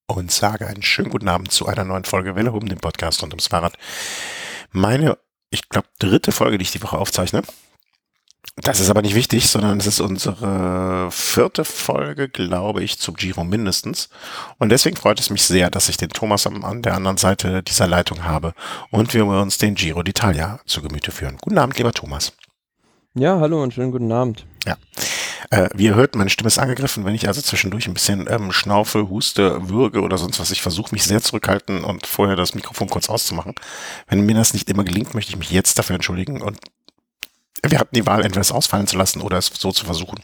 Und sage einen schönen guten Abend zu einer neuen Folge Welle Hum, dem Podcast rund ums Fahrrad. Meine, ich glaube, dritte Folge, die ich die Woche aufzeichne. Das ist aber nicht wichtig, sondern es ist unsere vierte Folge, glaube ich, zum Giro mindestens. Und deswegen freut es mich sehr, dass ich den Thomas an der anderen Seite dieser Leitung habe und wir uns den Giro d'Italia zu Gemüte führen. Guten Abend, lieber Thomas. Ja, hallo und schönen guten Abend. Ja. Wie ihr hört, meine Stimme ist angegriffen, wenn ich also zwischendurch ein bisschen schnaufe, huste, würge oder sonst was. Ich versuche mich sehr zurückhalten und vorher das Mikrofon kurz auszumachen. Wenn mir das nicht immer gelingt, möchte ich mich jetzt dafür entschuldigen. Und wir hatten die Wahl, entweder es ausfallen zu lassen oder es so zu versuchen.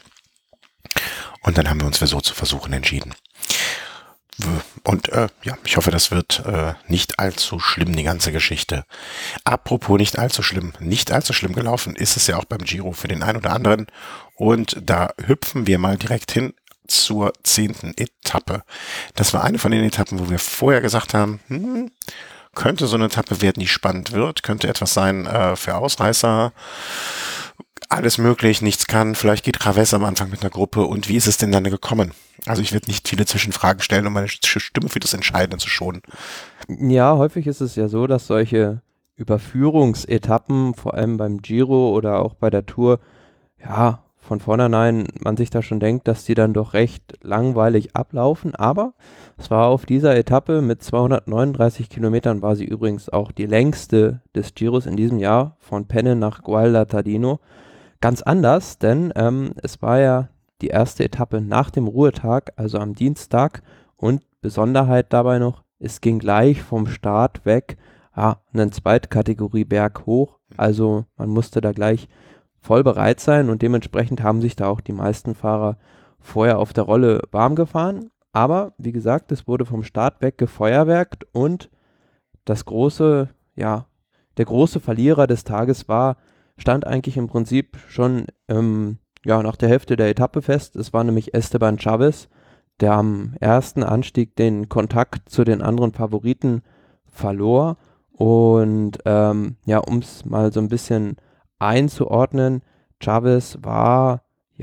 Und dann haben wir uns für so zu versuchen entschieden. Und ja, ich hoffe, das wird nicht allzu schlimm, die ganze Geschichte. Apropos nicht allzu schlimm gelaufen ist es ja auch beim Giro für den einen oder anderen. Und da hüpfen wir mal direkt hin zur 10. Etappe. Das war eine von den Etappen, wo wir vorher gesagt haben, könnte so eine Etappe werden, die spannend wird, könnte etwas sein für Ausreißer. Alles möglich, nichts kann. Vielleicht geht Chaves am Anfang mit einer Gruppe. Und wie ist es denn dann gekommen? Also ich werde nicht viele Zwischenfragen stellen, um meine Stimme für das Entscheidende zu schonen. Ja, häufig ist es ja so, dass solche Überführungsetappen, vor allem beim Giro oder auch bei der Tour, ja, von vornherein man sich da schon denkt, dass die dann doch recht langweilig ablaufen. Aber es war auf dieser Etappe mit 239 Kilometern, war sie übrigens auch die längste des Giros in diesem Jahr, von Penne nach Gualdatardino, ganz anders, denn es war ja die erste Etappe nach dem Ruhetag, also am Dienstag, und Besonderheit dabei noch, es ging gleich vom Start weg, einen Zweitkategorie Berg hoch, also man musste da gleich voll bereit sein und dementsprechend haben sich da auch die meisten Fahrer vorher auf der Rolle warm gefahren, aber wie gesagt, es wurde vom Start weg gefeuerwerkt und das große, ja, der große Verlierer des Tages stand eigentlich im Prinzip schon nach der Hälfte der Etappe fest. Es war nämlich Esteban Chaves, der am ersten Anstieg den Kontakt zu den anderen Favoriten verlor. Und um es mal so ein bisschen einzuordnen, Chaves war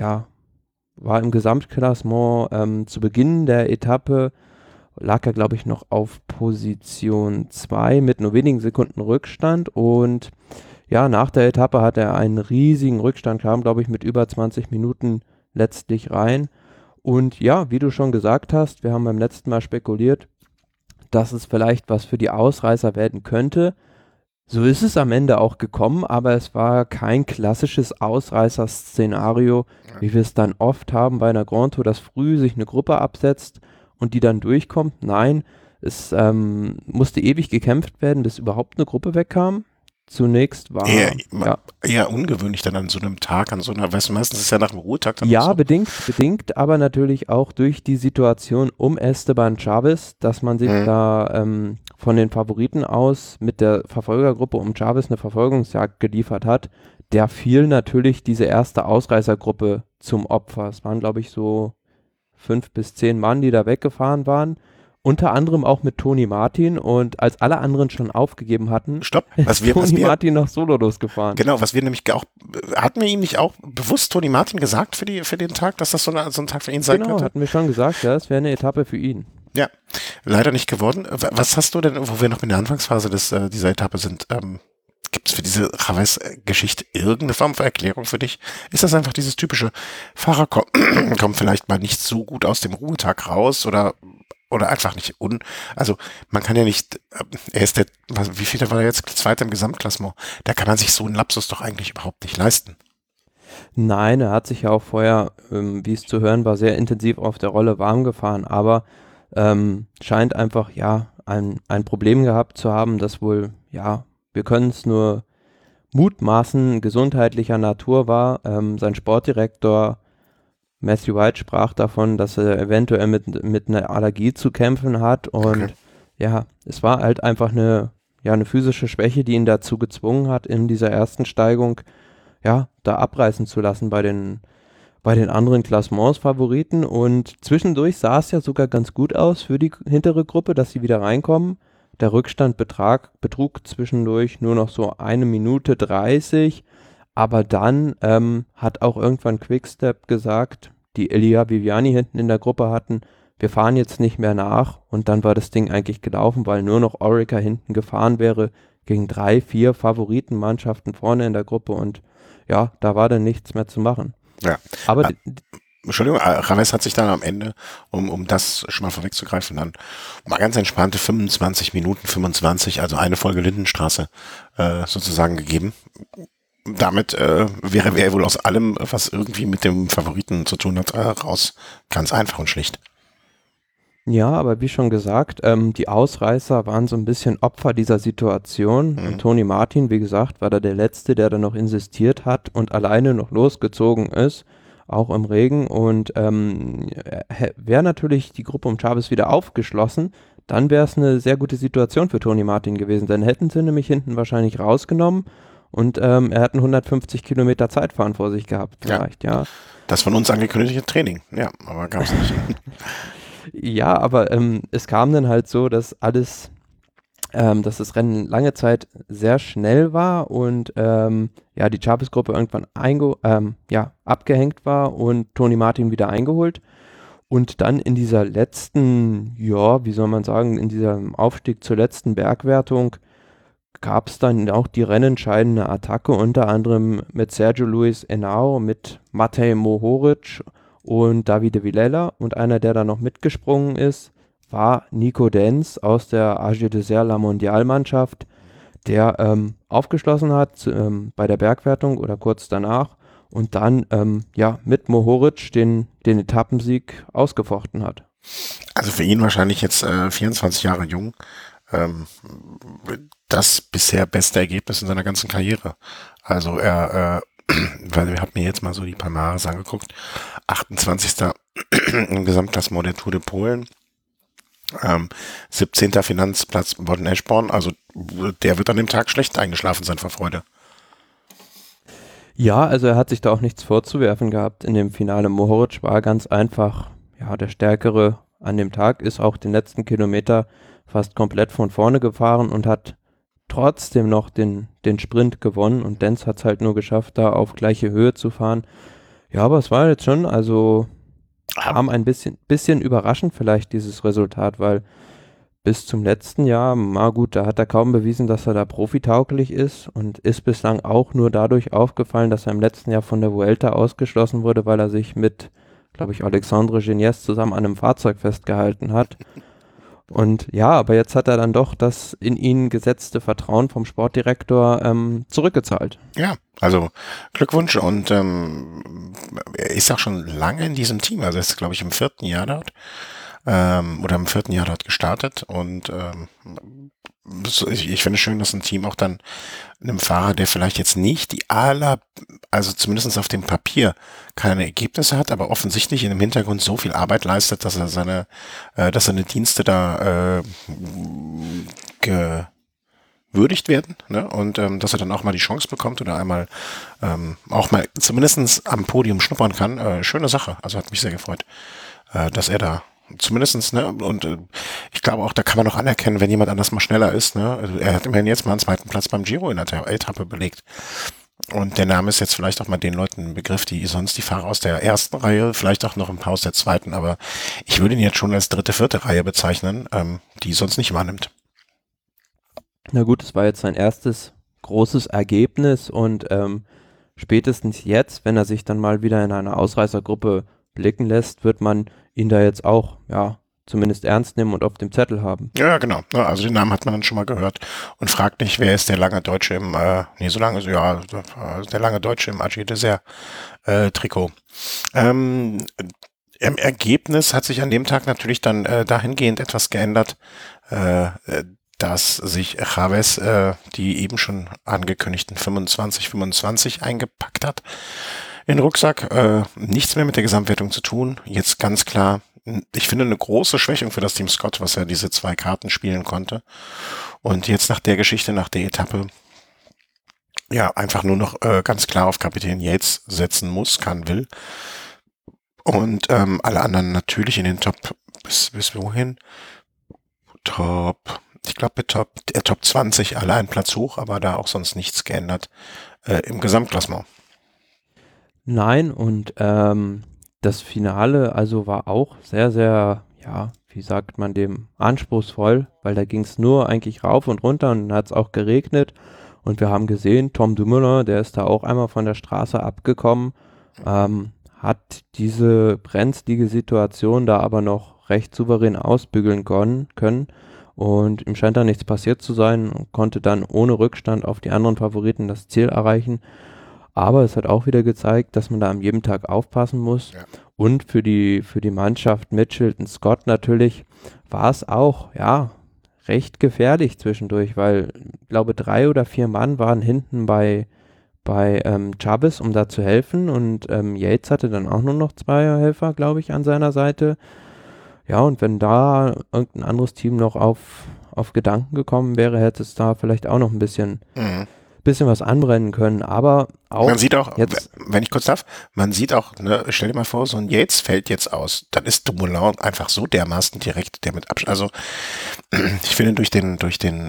im Gesamtklassement zu Beginn der Etappe lag er, glaube ich, noch auf Position 2 mit nur wenigen Sekunden Rückstand und ja, nach der Etappe hat er einen riesigen Rückstand, kam, glaube ich, mit über 20 Minuten letztlich rein. Und ja, wie du schon gesagt hast, wir haben beim letzten Mal spekuliert, dass es vielleicht was für die Ausreißer werden könnte. So ist es am Ende auch gekommen, aber es war kein klassisches Ausreißer-Szenario, wie wir es dann oft haben bei einer Grand Tour, dass früh sich eine Gruppe absetzt und die dann durchkommt. Nein, es musste ewig gekämpft werden, bis überhaupt eine Gruppe wegkam. Zunächst war eher ungewöhnlich dann an so einem Tag, weißt du, meistens ist es ja nach dem Ruhetag dann ja, so. bedingt, aber natürlich auch durch die Situation um Esteban Chaves, dass man sich da von den Favoriten aus mit der Verfolgergruppe um Chaves eine Verfolgungsjagd geliefert hat. Der fiel natürlich diese erste Ausreißergruppe zum Opfer. Es waren, glaube ich, so 5 bis 10 Mann, die da weggefahren waren. Unter anderem auch mit Toni Martin und als alle anderen schon aufgegeben hatten, ist Toni Martin noch solo losgefahren. Genau, was wir nämlich auch, hatten wir ihm nicht auch bewusst Toni Martin gesagt für den Tag, dass das so ein Tag für ihn sein könnte? Genau, hatten wir schon gesagt, ja, es wäre eine Etappe für ihn. Ja, leider nicht geworden. Was hast du denn, wo wir noch in der Anfangsphase dieser Etappe sind, gibt es für diese Chaves-Geschichte irgendeine Form von Erklärung für dich? Ist das einfach dieses typische Fahrer kommt vielleicht mal nicht so gut aus dem Ruhetag raus oder einfach nicht also man kann ja nicht, er ist wie viel war er jetzt? Zweiter im Gesamtklassement. Da kann man sich so einen Lapsus doch eigentlich überhaupt nicht leisten. Nein, er hat sich ja auch vorher, wie es zu hören war, sehr intensiv auf der Rolle warm gefahren, aber scheint einfach, ein Problem gehabt zu haben, das wohl, wir können es nur mutmaßen, gesundheitlicher Natur war. Sein Sportdirektor Matthew White sprach davon, dass er eventuell mit einer Allergie zu kämpfen hat und es war halt einfach eine physische Schwäche, die ihn dazu gezwungen hat, in dieser ersten Steigung da abreißen zu lassen bei den anderen Klassements-Favoriten und zwischendurch sah es ja sogar ganz gut aus für die hintere Gruppe, dass sie wieder reinkommen. Der Rückstand betrug zwischendurch nur noch so 1 Minute 30, aber dann hat auch irgendwann Quickstep gesagt, die Elia Viviani hinten in der Gruppe hatten, wir fahren jetzt nicht mehr nach und dann war das Ding eigentlich gelaufen, weil nur noch Orica hinten gefahren wäre gegen 3, 4 Favoritenmannschaften vorne in der Gruppe und ja, da war dann nichts mehr zu machen. Ja. Aber Entschuldigung, Chavez hat sich dann am Ende, um das schon mal vorwegzugreifen, dann mal ganz entspannte 25 Minuten, 25, also eine Folge Lindenstraße sozusagen gegeben. Damit wäre er wohl aus allem, was irgendwie mit dem Favoriten zu tun hat, raus. Ganz einfach und schlicht. ja, aber wie schon gesagt, die Ausreißer waren so ein bisschen Opfer dieser Situation. Und Tony Martin, wie gesagt, war da der Letzte, der da noch insistiert hat und alleine noch losgezogen ist, auch im Regen. Und wäre natürlich die Gruppe um Chavez wieder aufgeschlossen, dann wäre es eine sehr gute Situation für Tony Martin gewesen. Dann hätten sie nämlich hinten wahrscheinlich rausgenommen und er hat ein 150 Kilometer Zeitfahren vor sich gehabt vielleicht, ja. Das von uns angekündigte Training, ja, aber gab es nicht. Ja, aber es kam dann halt so, dass alles, dass das Rennen lange Zeit sehr schnell war und ja, die Chavez-Gruppe irgendwann abgehängt war und Tony Martin wieder eingeholt. Und dann in dieser letzten, ja, wie soll man sagen, in diesem Aufstieg zur letzten Bergwertung gab es dann auch die rennentscheidende Attacke, unter anderem mit Sergio Luis Henao, mit Matej Mohoric und Davide Villela. Und einer, der da noch mitgesprungen ist, war Nico Denz aus der AG Dessert La Mondial-Mannschaft, der aufgeschlossen hat bei der Bergwertung oder kurz danach und dann mit Mohoric den Etappensieg ausgefochten hat. Also für ihn wahrscheinlich jetzt 24 Jahre jung, das bisher beste Ergebnis in seiner ganzen Karriere. Also weil wir haben mir jetzt mal so die Palmares angeguckt, 28. im Gesamtklassement der Tour de Polen, 17. Finanzplatz Bodden-Eschborn, also der wird an dem Tag schlecht eingeschlafen sein vor Freude. Ja, also er hat sich da auch nichts vorzuwerfen gehabt in dem Finale. Mohoric war ganz einfach, ja, der Stärkere an dem Tag, ist auch den letzten Kilometer fast komplett von vorne gefahren und hat trotzdem noch den Sprint gewonnen und Denz hat es halt nur geschafft, da auf gleiche Höhe zu fahren. Ja, aber es war jetzt schon, also kam ein bisschen überraschend vielleicht dieses Resultat, weil bis zum letzten Jahr, na gut, da hat er kaum bewiesen, dass er da profitauglich ist und ist bislang auch nur dadurch aufgefallen, dass er im letzten Jahr von der Vuelta ausgeschlossen wurde, weil er sich mit, glaube ich, Alexandre Geniez zusammen an einem Fahrzeug festgehalten hat. Und ja, aber jetzt hat er dann doch das in ihn gesetzte Vertrauen vom Sportdirektor zurückgezahlt. Ja, also Glückwunsch und er ist auch schon lange in diesem Team, also er ist, glaube ich, im 4. Jahr dort. Oder im 4. Jahr dort gestartet und ich finde es schön, dass ein Team auch dann einem Fahrer, der vielleicht jetzt nicht also zumindest auf dem Papier keine Ergebnisse hat, aber offensichtlich in dem Hintergrund so viel Arbeit leistet, dass er seine Dienste da gewürdigt werden, ne? Und dass er dann auch mal die Chance bekommt oder einmal auch mal zumindest am Podium schnuppern kann. Schöne Sache, also hat mich sehr gefreut, dass er da zumindestens, ne, und ich glaube auch, da kann man auch anerkennen, wenn jemand anders mal schneller ist, ne, also er hat immerhin jetzt mal einen 2. Platz beim Giro in der Etappe belegt. Und der Name ist jetzt vielleicht auch mal den Leuten ein Begriff, die sonst die Fahrer aus der 1. Reihe, vielleicht auch noch ein paar aus der 2., aber ich würde ihn jetzt schon als 3., 4. Reihe bezeichnen, die sonst nicht wahrnimmt. Na gut, es war jetzt sein erstes großes Ergebnis und spätestens jetzt, wenn er sich dann mal wieder in einer Ausreißergruppe blicken lässt, wird man ihn da jetzt auch, ja, zumindest ernst nehmen und auf dem Zettel haben. Ja, genau. Also den Namen hat man dann schon mal gehört und fragt nicht, wer ist der lange Deutsche im, der lange Deutsche im AG Dessert Trikot. Im Ergebnis hat sich an dem Tag natürlich dann dahingehend etwas geändert, dass sich Chavez die eben schon angekündigten 25 eingepackt hat in den Rucksack. Nichts mehr mit der Gesamtwertung zu tun. Jetzt ganz klar, ich finde eine große Schwächung für das Team Scott, was er diese 2 Karten spielen konnte. Und jetzt nach der Geschichte, nach der Etappe, ja, einfach nur noch ganz klar auf Kapitän Yates setzen muss, kann, will. Und alle anderen natürlich in den Top, bis wohin? Ich glaube Top 20, alle einen Platz hoch, aber da auch sonst nichts geändert im Gesamtklassement. Nein, und das Finale also war auch sehr, sehr ja, wie sagt man dem, anspruchsvoll, weil da ging es nur eigentlich rauf und runter und dann hat es auch geregnet. Und wir haben gesehen, Tom Dumoulin, der ist da auch einmal von der Straße abgekommen, hat diese brenzlige Situation da aber noch recht souverän ausbügeln können. Und ihm scheint da nichts passiert zu sein und konnte dann ohne Rückstand auf die anderen Favoriten das Ziel erreichen. Aber es hat auch wieder gezeigt, dass man da an jedem Tag aufpassen muss. Ja. Und für die Mannschaft Mitchelton Scott natürlich war es auch, ja, recht gefährlich zwischendurch, weil ich glaube 3 oder 4 Mann waren hinten bei Chavez, um da zu helfen und Yates hatte dann auch nur noch 2 Helfer, glaube ich, an seiner Seite. Ja, und wenn da irgendein anderes Team noch auf Gedanken gekommen wäre, hätte es da vielleicht auch noch ein bisschen was anbrennen können, aber auch Man sieht auch, jetzt, wenn ich kurz darf, man sieht auch, ne, stell dir mal vor, so ein Yates fällt jetzt aus, dann ist Dumoulin einfach so dermaßen direkt, der mit Abstand, also ich finde durch den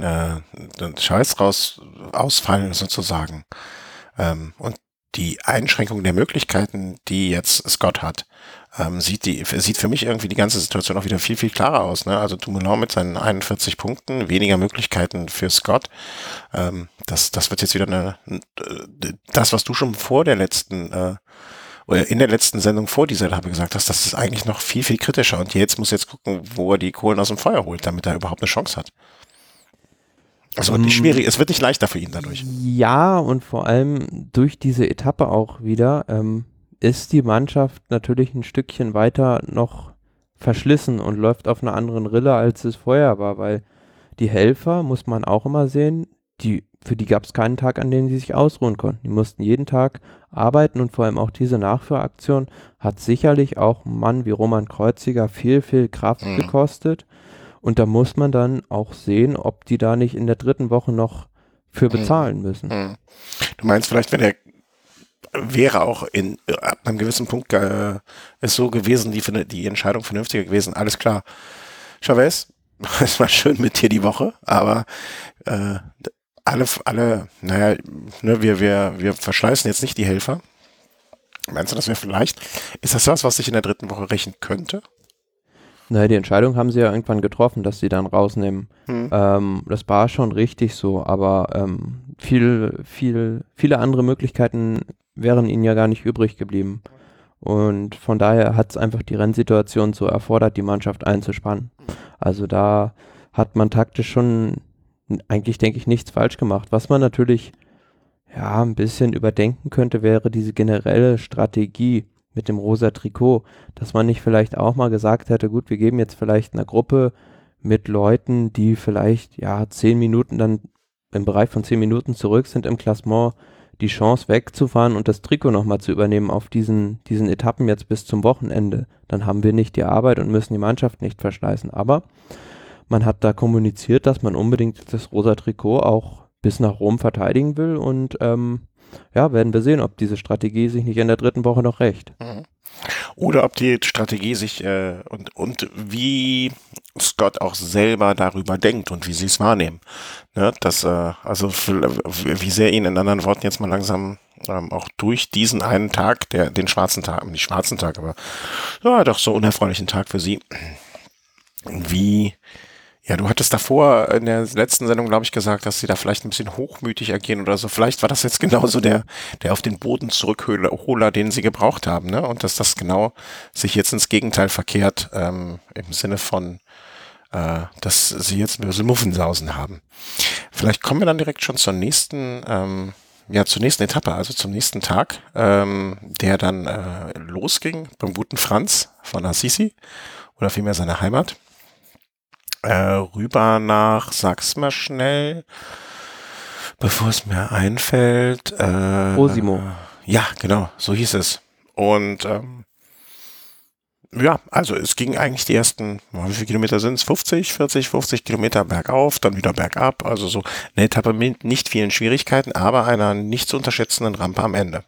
Scheiß raus ausfallen sozusagen und die Einschränkung der Möglichkeiten, die jetzt Scott hat, sieht für mich irgendwie die ganze Situation auch wieder viel, viel klarer aus. Ne? Also Dumoulin mit seinen 41 Punkten, weniger Möglichkeiten für Scott. Das wird jetzt wieder das, was du schon vor der letzten oder in der letzten Sendung vor dieser Etappe gesagt hast, das ist eigentlich noch viel, viel kritischer. Und jetzt muss gucken, wo er die Kohlen aus dem Feuer holt, damit er überhaupt eine Chance hat. Also wird nicht schwierig, es wird nicht leichter für ihn dadurch. Ja, und vor allem durch diese Etappe auch wieder ist die Mannschaft natürlich ein Stückchen weiter noch verschlissen und läuft auf einer anderen Rille, als es vorher war, weil die Helfer, muss man auch immer sehen, für die gab es keinen Tag, an dem sie sich ausruhen konnten. Die mussten jeden Tag arbeiten und vor allem auch diese Nachführaktion hat sicherlich auch einen Mann wie Roman Kreuziger viel, viel Kraft gekostet. Und da muss man dann auch sehen, ob die da nicht in der 3. Woche noch für bezahlen müssen. Du meinst vielleicht, wenn er wäre auch ab einem gewissen Punkt ist so gewesen, die Entscheidung vernünftiger gewesen, alles klar. Chavez, es war schön mit dir die Woche, aber alle, naja, ne, wir verschleißen jetzt nicht die Helfer. Meinst du, das wäre vielleicht, ist das was sich in der 3. Woche rächen könnte? Naja, die Entscheidung haben sie ja irgendwann getroffen, dass sie dann rausnehmen. Das war schon richtig so, aber viele andere Möglichkeiten wären ihnen ja gar nicht übrig geblieben. Und von daher hat es einfach die Rennsituation so erfordert, die Mannschaft einzuspannen. Also da hat man taktisch schon eigentlich, denke ich, nichts falsch gemacht. Was man natürlich ja ein bisschen überdenken könnte, wäre diese generelle Strategie mit dem rosa Trikot, dass man nicht vielleicht auch mal gesagt hätte, gut, wir geben jetzt vielleicht einer Gruppe mit Leuten, die vielleicht 10 Minuten dann im Bereich von 10 Minuten zurück sind im Klassement, die Chance wegzufahren und das Trikot nochmal zu übernehmen auf diesen Etappen jetzt bis zum Wochenende. Dann haben wir nicht die Arbeit und müssen die Mannschaft nicht verschleißen. Aber man hat da kommuniziert, dass man unbedingt das rosa Trikot auch bis nach Rom verteidigen will und werden wir sehen, ob diese Strategie sich nicht in der 3. Woche noch rächt. Oder ob die Strategie sich und wie Scott auch selber darüber denkt und wie sie es wahrnehmen. Ne? Also wie sehr ihn in anderen Worten jetzt mal langsam auch durch diesen einen Tag, den schwarzen Tag, nicht schwarzen Tag, aber doch so unerfreulichen Tag für sie, du hattest davor in der letzten Sendung, glaube ich, gesagt, dass sie da vielleicht ein bisschen hochmütig agieren oder so. Vielleicht war das jetzt genauso der auf den Boden Zurückholer, den sie gebraucht haben, ne? Und dass das genau sich jetzt ins Gegenteil verkehrt, im Sinne von, dass sie jetzt ein bisschen Muffensausen haben. Vielleicht kommen wir dann direkt schon zur nächsten Etappe, also zum nächsten Tag, der dann losging beim guten Franz von Assisi oder vielmehr seiner Heimat. Rüber nach, sag's mal schnell, bevor es mir einfällt. Osimo. Ja, genau, so hieß es. Und also es ging eigentlich die ersten, wie viele Kilometer sind es? 50 Kilometer bergauf, dann wieder bergab. Also so eine Etappe mit nicht vielen Schwierigkeiten, aber einer nicht zu unterschätzenden Rampe am Ende.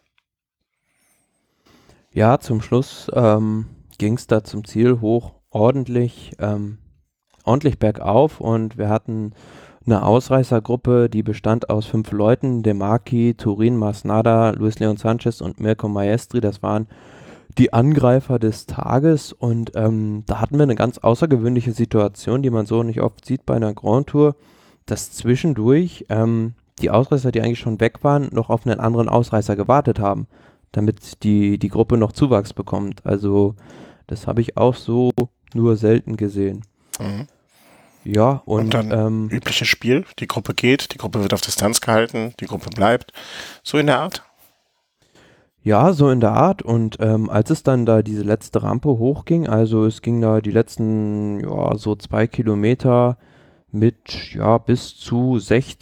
Ja, zum Schluss ging es da zum Ziel hoch, ordentlich bergauf und wir hatten eine Ausreißergruppe, die bestand aus 5 Leuten, De Marchi, Turin, Masnada, Luis Leon Sanchez und Mirko Maestri. Das waren die Angreifer des Tages und da hatten wir eine ganz außergewöhnliche Situation, die man so nicht oft sieht bei einer Grand Tour, dass zwischendurch die Ausreißer, die eigentlich schon weg waren, noch auf einen anderen Ausreißer gewartet haben, damit die Gruppe noch Zuwachs bekommt. Also das habe ich auch so nur selten gesehen. Mhm. Ja, Und dann übliches Spiel, die Gruppe geht, die Gruppe wird auf Distanz gehalten, die Gruppe bleibt. So in der Art? ja, so in der Art. Und als es dann da diese letzte Rampe hochging, also es ging da die letzten, ja, so 2 Kilometer mit, ja, bis zu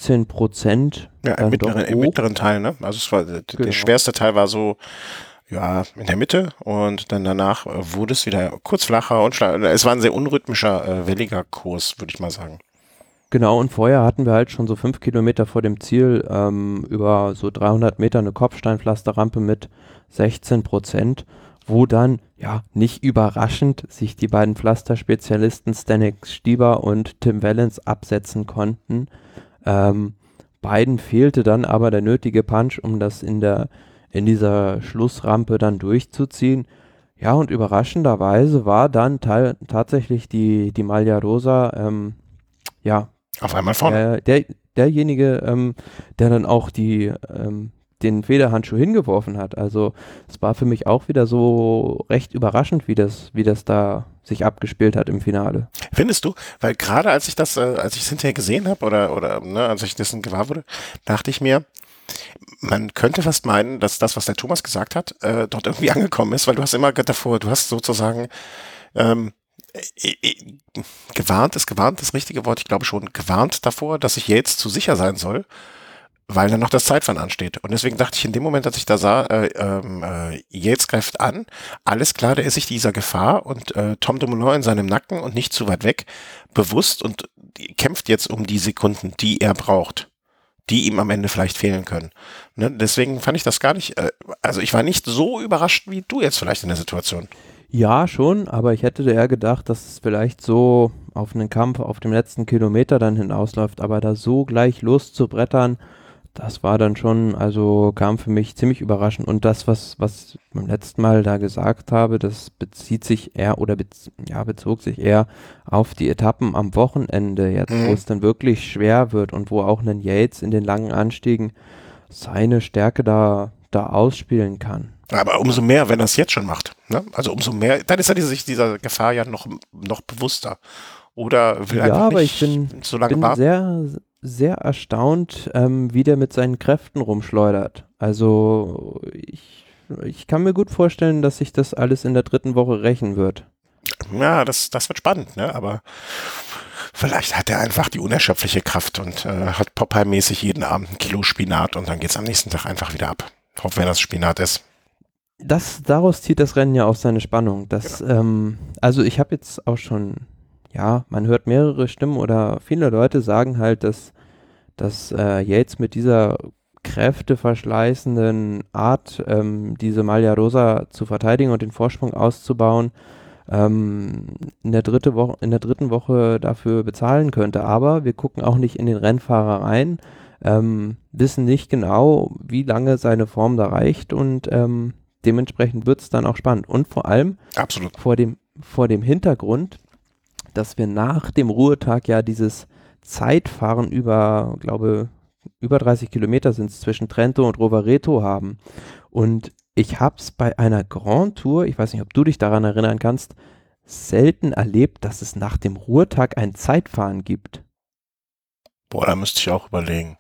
16% Ja, dann doch im hoch. mittleren Teil, ne? Also es war, der Genau. schwerste Teil war so, ja, in der Mitte und dann danach wurde es wieder kurz flacher und es war ein sehr unrhythmischer, welliger Kurs, würde ich mal sagen. Genau, und vorher hatten wir halt schon so 5 Kilometer vor dem Ziel über so 300 Meter eine Kopfsteinpflasterrampe mit 16%, wo dann, ja, nicht überraschend sich die beiden Pflasterspezialisten Stanek Stieber und Tim Wellens absetzen konnten. Beiden fehlte dann aber der nötige Punch, um das in dieser Schlussrampe dann durchzuziehen. Ja, und überraschenderweise war dann tatsächlich die Maglia Rosa, ja, Auf einmal vorne. derjenige, der dann auch den Federhandschuh hingeworfen hat. Also es war für mich auch wieder so recht überraschend, wie das da sich abgespielt hat im Finale. Findest du? Weil gerade als ich es hinterher gesehen habe oder ne, als ich dessen gewahr wurde, dachte ich mir, man könnte fast meinen, dass das, was der Thomas gesagt hat, dort irgendwie angekommen ist, weil du hast immer davor, du hast sozusagen ähm, gewarnt ist das richtige Wort, ich glaube schon, gewarnt davor, dass ich jetzt zu sicher sein soll, weil dann noch das Zeitfahren ansteht. Und deswegen dachte ich in dem Moment, als ich da sah, Yates greift an, alles klar, der ist sich dieser Gefahr und Tom Dumoulin in seinem Nacken und nicht zu weit weg, bewusst und kämpft jetzt um die Sekunden, die er braucht, die ihm am Ende vielleicht fehlen können. Ne? Deswegen fand ich das gar nicht, also ich war nicht so überrascht wie du jetzt vielleicht in der Situation. Ja, schon, aber ich hätte eher gedacht, dass es vielleicht so auf einen Kampf auf dem letzten Kilometer dann hinausläuft, aber da so gleich loszubrettern, das war dann schon, also kam für mich ziemlich überraschend. Und das, was ich beim letzten Mal da gesagt habe, das bezieht sich eher oder bezog sich eher auf die Etappen am Wochenende jetzt, wo es dann wirklich schwer wird und wo auch ein Yates in den langen Anstiegen seine Stärke da ausspielen kann. Aber umso mehr, wenn er es jetzt schon macht. Ne? Also umso mehr, dann ist er sich dieser Gefahr ja noch bewusster. Oder will Ja, einfach aber nicht ich so lange bin warten. sehr, sehr erstaunt, wie der mit seinen Kräften rumschleudert. Also ich kann mir gut vorstellen, dass sich das alles in der 3. Woche rächen wird. Ja, das wird spannend, ne? Aber vielleicht hat er einfach die unerschöpfliche Kraft und hat Popeye-mäßig jeden Abend 1 Kilo Spinat und dann geht's am nächsten Tag einfach wieder ab. Hoffen wir, dass Spinat ist. Daraus zieht das Rennen ja auch seine Spannung. Also ich habe jetzt auch schon, ja, man hört mehrere Stimmen oder viele Leute sagen halt, dass Yates mit dieser kräfteverschleißenden Art, diese Maglia Rosa zu verteidigen und den Vorsprung auszubauen, in der 3. Woche dafür bezahlen könnte. Aber wir gucken auch nicht in den Rennfahrer rein, wissen nicht genau, wie lange seine Form da reicht und dementsprechend wird es dann auch spannend. Und vor allem Absolut. vor dem Hintergrund, dass wir nach dem Ruhetag ja dieses Zeitfahren über 30 Kilometer sind es zwischen Trento und Rovereto haben. Und ich habe es bei einer Grand Tour, ich weiß nicht, ob du dich daran erinnern kannst, selten erlebt, dass es nach dem Ruhetag ein Zeitfahren gibt. Boah, da müsste ich auch überlegen.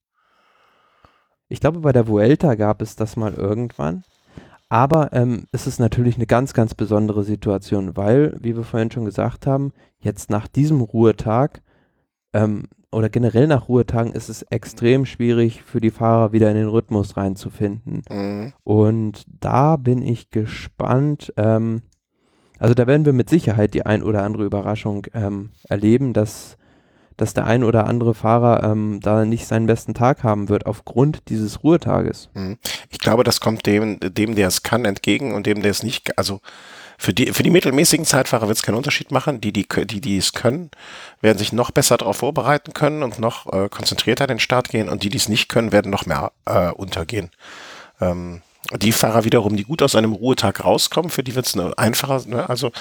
Ich glaube, bei der Vuelta gab es das mal irgendwann. Aber es ist natürlich eine ganz, ganz besondere Situation, weil, wie wir vorhin schon gesagt haben, jetzt nach diesem Ruhetag oder generell nach Ruhetagen ist es extrem schwierig für die Fahrer wieder in den Rhythmus reinzufinden. Mhm. Und da bin ich gespannt. Also da werden wir mit Sicherheit die ein oder andere Überraschung erleben, dass der ein oder andere Fahrer da nicht seinen besten Tag haben wird aufgrund dieses Ruhetages. Ich glaube, das kommt dem, der es kann, entgegen und dem, der es nicht, also für die mittelmäßigen Zeitfahrer wird es keinen Unterschied machen. Die es können, werden sich noch besser darauf vorbereiten können und noch konzentrierter an den Start gehen und die es nicht können, werden noch mehr untergehen. Die Fahrer wiederum, die gut aus einem Ruhetag rauskommen, für die wird es einfacher. Ne? Also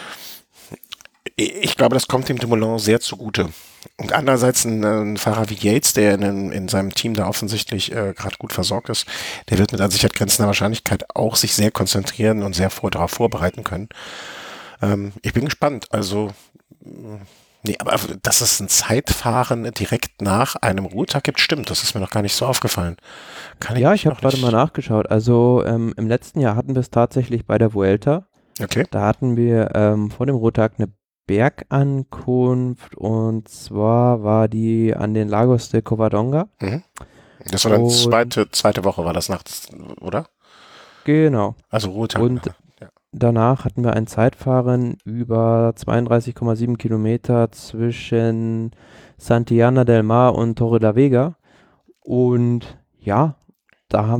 ich glaube, das kommt dem Dumoulin sehr zugute. Und andererseits ein Fahrer wie Yates, der in seinem Team da offensichtlich gerade gut versorgt ist, der wird mit an Sicherheit grenzender Wahrscheinlichkeit auch sich sehr konzentrieren und sehr darauf vorbereiten können. Ich bin gespannt. Also, nee, aber dass es ein Zeitfahren direkt nach einem Ruhetag gibt, stimmt. Das ist mir noch gar nicht so aufgefallen. Ja, ich habe gerade mal nachgeschaut. Also im letzten Jahr hatten wir es tatsächlich bei der Vuelta. Okay. Da hatten wir vor dem Ruhetag eine Bergankunft und zwar war die an den Lagos de Covadonga. Mhm. Das war dann zweite Woche war das nachts, oder? Genau. Also Ruhetag. Und danach hatten wir ein Zeitfahren über 32,7 Kilometer zwischen Santillana del Mar und Torrelavega. Und ja, da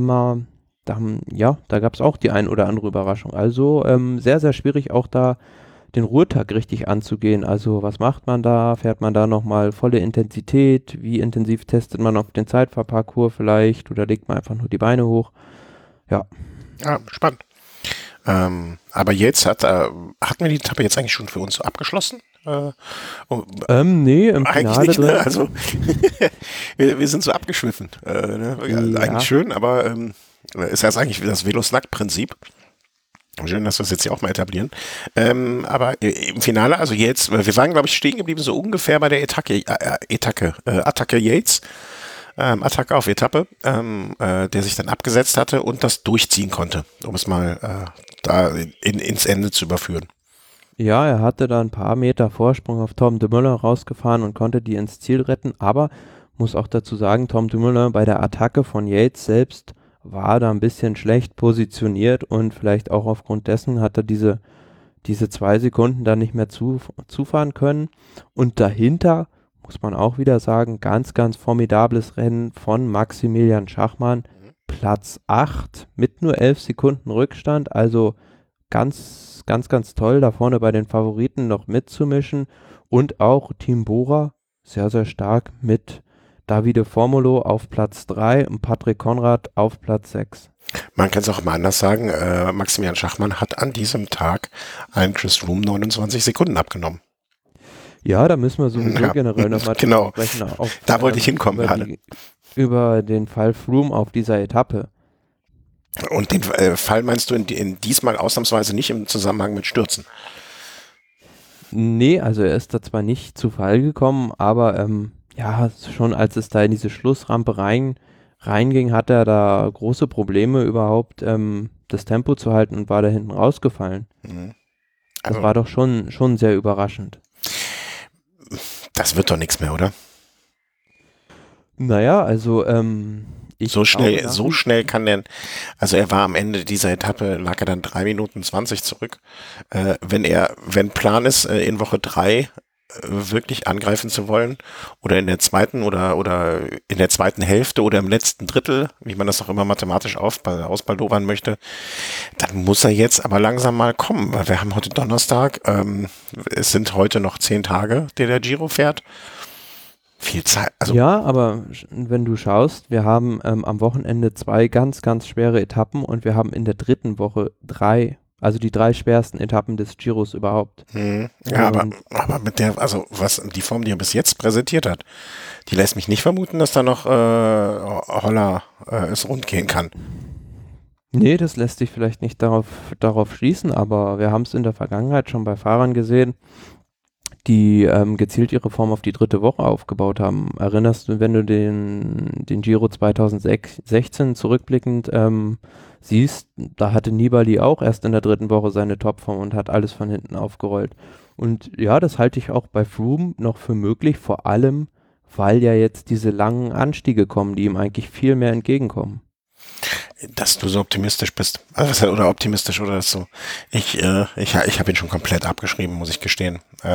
gab es auch die ein oder andere Überraschung. Also sehr, sehr schwierig auch da den Ruhetag richtig anzugehen. Also was macht man da? Fährt man da nochmal volle Intensität? Wie intensiv testet man auf den Zeitfahrparcours vielleicht? Oder legt man einfach nur die Beine hoch? Ja. Ja, spannend. Aber jetzt hatten wir die Etappe jetzt eigentlich schon für uns so abgeschlossen? Nee, im Finale nicht, drin. Ne? Also wir sind so abgeschwiffen. Ne? Ja. Eigentlich schön, aber ist das eigentlich das Velo-Snack-Prinzip? Schön, dass wir das jetzt hier auch mal etablieren. Aber im Finale, also jetzt, wir waren, glaube ich, stehen geblieben, so ungefähr bei der Attacke Yates. Attacke auf Etappe, der sich dann abgesetzt hatte und das durchziehen konnte, um es mal da ins Ende zu überführen. Ja, er hatte da ein paar Meter Vorsprung auf Tom Dumoulin rausgefahren und konnte die ins Ziel retten, aber muss auch dazu sagen, Tom Dumoulin bei der Attacke von Yates selbst war da ein bisschen schlecht positioniert und vielleicht auch aufgrund dessen hat er diese 2 Sekunden dann nicht mehr zufahren können. Und dahinter muss man auch wieder sagen, ganz, ganz formidables Rennen von Maximilian Schachmann. Platz 8 mit nur 11 Sekunden Rückstand, also ganz, ganz, ganz toll, da vorne bei den Favoriten noch mitzumischen. Und auch Team Bora, sehr, sehr stark mit Davide Formolo auf Platz 3 und Patrick Konrad auf Platz 6. Man kann es auch mal anders sagen, Maximilian Schachmann hat an diesem Tag einem Chris Froome 29 Sekunden abgenommen. Ja, da müssen wir sowieso generell nochmal sprechen. Da wollte ich hinkommen gerade. Über den Fall Froome auf dieser Etappe. Und den Fall meinst du in diesmal ausnahmsweise nicht im Zusammenhang mit Stürzen? Nee, also er ist da zwar nicht zu Fall gekommen, aber ja, schon als es da in diese Schlussrampe reinging, hat er da große Probleme überhaupt das Tempo zu halten und war da hinten rausgefallen. Mhm. Also, das war doch schon sehr überraschend. Das wird doch nichts mehr, oder? Naja, also so schnell kann der, also er war am Ende dieser Etappe, lag er dann 3 Minuten 20 zurück. Wenn Plan ist, in Woche 3 wirklich angreifen zu wollen oder in der zweiten oder in der zweiten Hälfte oder im letzten Drittel, wie man das auch immer mathematisch ausbaldowern möchte, dann muss er jetzt aber langsam mal kommen, weil wir haben heute Donnerstag, es sind heute noch 10 Tage, der Giro fährt. Viel Zeit. Also ja, aber wenn du schaust, wir haben am Wochenende 2 ganz, ganz schwere Etappen und wir haben in der dritten Woche 3, also die 3 schwersten Etappen des Giros überhaupt. Ja, aber mit der, also die Form, die er bis jetzt präsentiert hat, die lässt mich nicht vermuten, dass da noch Holler es rund gehen kann. Nee, das lässt sich vielleicht nicht darauf schließen, aber wir haben es in der Vergangenheit schon bei Fahrern gesehen, die gezielt ihre Form auf die dritte Woche aufgebaut haben. Erinnerst du, wenn du den Giro 2016 zurückblickend siehst, da hatte Nibali auch erst in der dritten Woche seine Topform und hat alles von hinten aufgerollt. Und ja, das halte ich auch bei Froome noch für möglich, vor allem, weil ja jetzt diese langen Anstiege kommen, die ihm eigentlich viel mehr entgegenkommen. Dass du so optimistisch bist. Also, oder optimistisch oder so. Ich habe ihn schon komplett abgeschrieben, muss ich gestehen.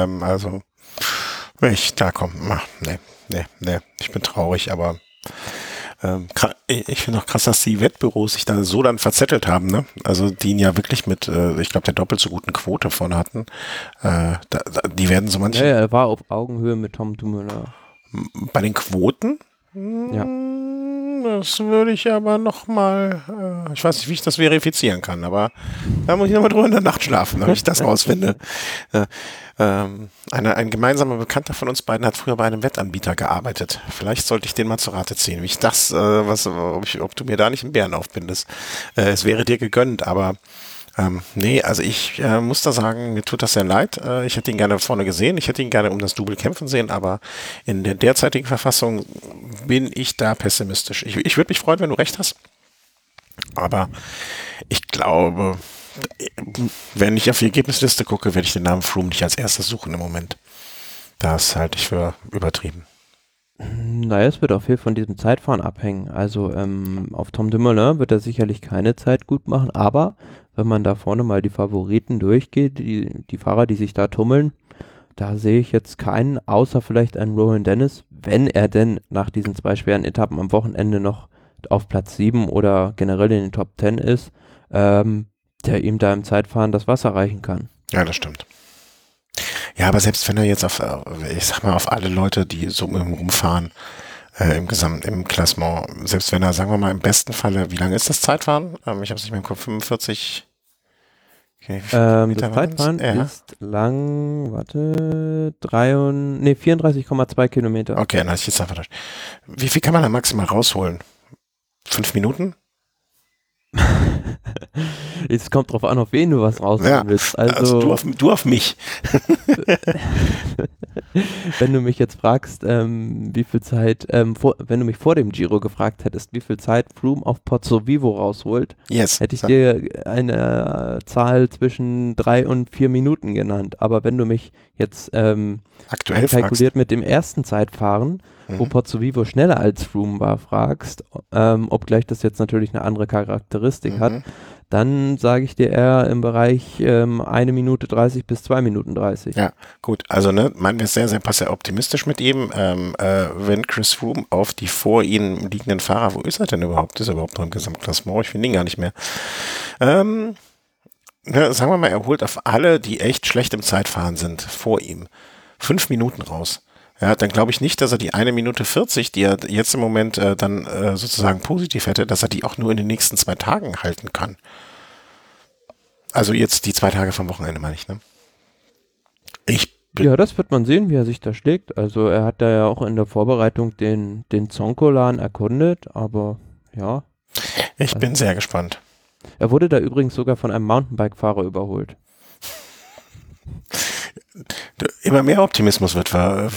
Nee. Ich bin traurig, aber ich finde auch krass, dass die Wettbüros sich da so dann verzettelt haben, ne? Also die ihn ja wirklich mit, ich glaube, der doppelt so guten Quote vorne hatten. Die werden so manche. Ja, er war auf Augenhöhe mit Tom Dumoulin. Bei den Quoten? Ja. Das würde ich aber nochmal, ich weiß nicht, wie ich das verifizieren kann, aber da muss ich nochmal drüber in der Nacht schlafen, damit ich das rausfinde. Ein gemeinsamer Bekannter von uns beiden hat früher bei einem Wettanbieter gearbeitet. Vielleicht sollte ich den mal zu Rate ziehen, wie ich das, ob du mir da nicht einen Bären aufbindest. Es wäre dir gegönnt, aber nee, also ich muss da sagen, mir tut das sehr leid. Ich hätte ihn gerne vorne gesehen, ich hätte ihn gerne um das Double kämpfen sehen, aber in der derzeitigen Verfassung bin ich da pessimistisch. Ich würde mich freuen, wenn du recht hast, aber ich glaube, wenn ich auf die Ergebnisliste gucke, werde ich den Namen Froome nicht als erstes suchen im Moment. Das halte ich für übertrieben. Naja, es wird auch viel von diesem Zeitfahren abhängen. Also auf Tom Dumoulin wird er sicherlich keine Zeit gut machen, aber wenn man da vorne mal die Favoriten durchgeht, die Fahrer, die sich da tummeln, da sehe ich jetzt keinen, außer vielleicht einen Rohan Dennis, wenn er denn nach diesen 2 schweren Etappen am Wochenende noch auf Platz 7 oder generell in den Top 10 ist, der ihm da im Zeitfahren das Wasser reichen kann. Ja, das stimmt. Ja, aber selbst wenn er jetzt ich sag mal, auf alle Leute, die so rumfahren, im Klassement, selbst wenn er, sagen wir mal, im besten Falle, wie lange ist das Zeitfahren? Ich habe es nicht mehr im Kopf, 45. Okay, das Zeitfahren ist lang, 34,2 Kilometer. Okay, dann hatte ich jetzt einfach das. Wie viel kann man da maximal rausholen? 5 Minuten? Es kommt drauf an, auf wen du was rausholen willst. Also du auf mich. Wenn du mich jetzt fragst, wie viel Zeit, wenn du mich vor dem Giro gefragt hättest, wie viel Zeit Froome auf Pozzovivo rausholt, hätte ich dir eine Zahl zwischen 3 und 4 Minuten genannt. Aber wenn du mich jetzt aktuell kalkuliert fragst, mit dem ersten Zeitfahren, wo Pozzovivo schneller als Froome war, fragst, obgleich das jetzt natürlich eine andere Charakteristik hat, dann sage ich dir eher im Bereich 1 Minute 30 bis 2 Minuten 30. Ja, gut. Also meinen wir sehr, sehr optimistisch mit ihm. Wenn Chris Froome auf die vor ihm liegenden Fahrer, wo ist er denn überhaupt? Ist er überhaupt noch im Gesamtklassement? Ich finde ihn gar nicht mehr. Sagen wir mal, er holt auf alle, die echt schlecht im Zeitfahren sind, vor ihm 5 Minuten raus. Ja, dann glaube ich nicht, dass er die 1 Minute 40, die er jetzt im Moment dann sozusagen positiv hätte, dass er die auch nur in den nächsten 2 Tagen halten kann. Also jetzt die 2 Tage vom Wochenende, meine ich, ne? Ja, das wird man sehen, wie er sich da schlägt. Also er hat da ja auch in der Vorbereitung den Zoncolan erkundet, aber ja. Ich bin sehr gespannt. Er wurde da übrigens sogar von einem Mountainbike-Fahrer überholt. Immer mehr Optimismus wird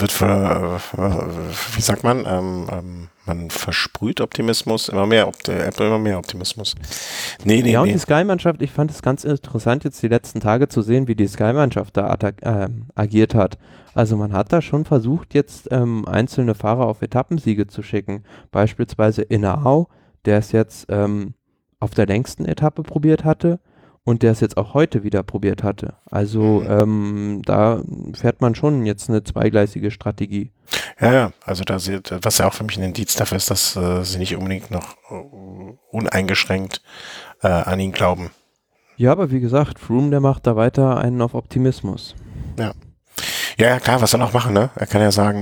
wie sagt man, man versprüht Optimismus, immer mehr Optimismus. Nee, ja, und die Sky-Mannschaft, ich fand es ganz interessant, jetzt die letzten Tage zu sehen, wie die Sky-Mannschaft da agiert hat. Also man hat da schon versucht, jetzt einzelne Fahrer auf Etappensiege zu schicken. Beispielsweise Inaau, der es jetzt auf der längsten Etappe probiert hatte. Und der es jetzt auch heute wieder probiert hatte. Also da fährt man schon jetzt eine zweigleisige Strategie. Ja, also was ja auch für mich ein Indiz dafür ist, dass sie nicht unbedingt noch uneingeschränkt an ihn glauben. Ja, aber wie gesagt, Froome, der macht da weiter einen auf Optimismus. Ja. Ja, klar, was soll er noch machen, ne? Er kann ja sagen,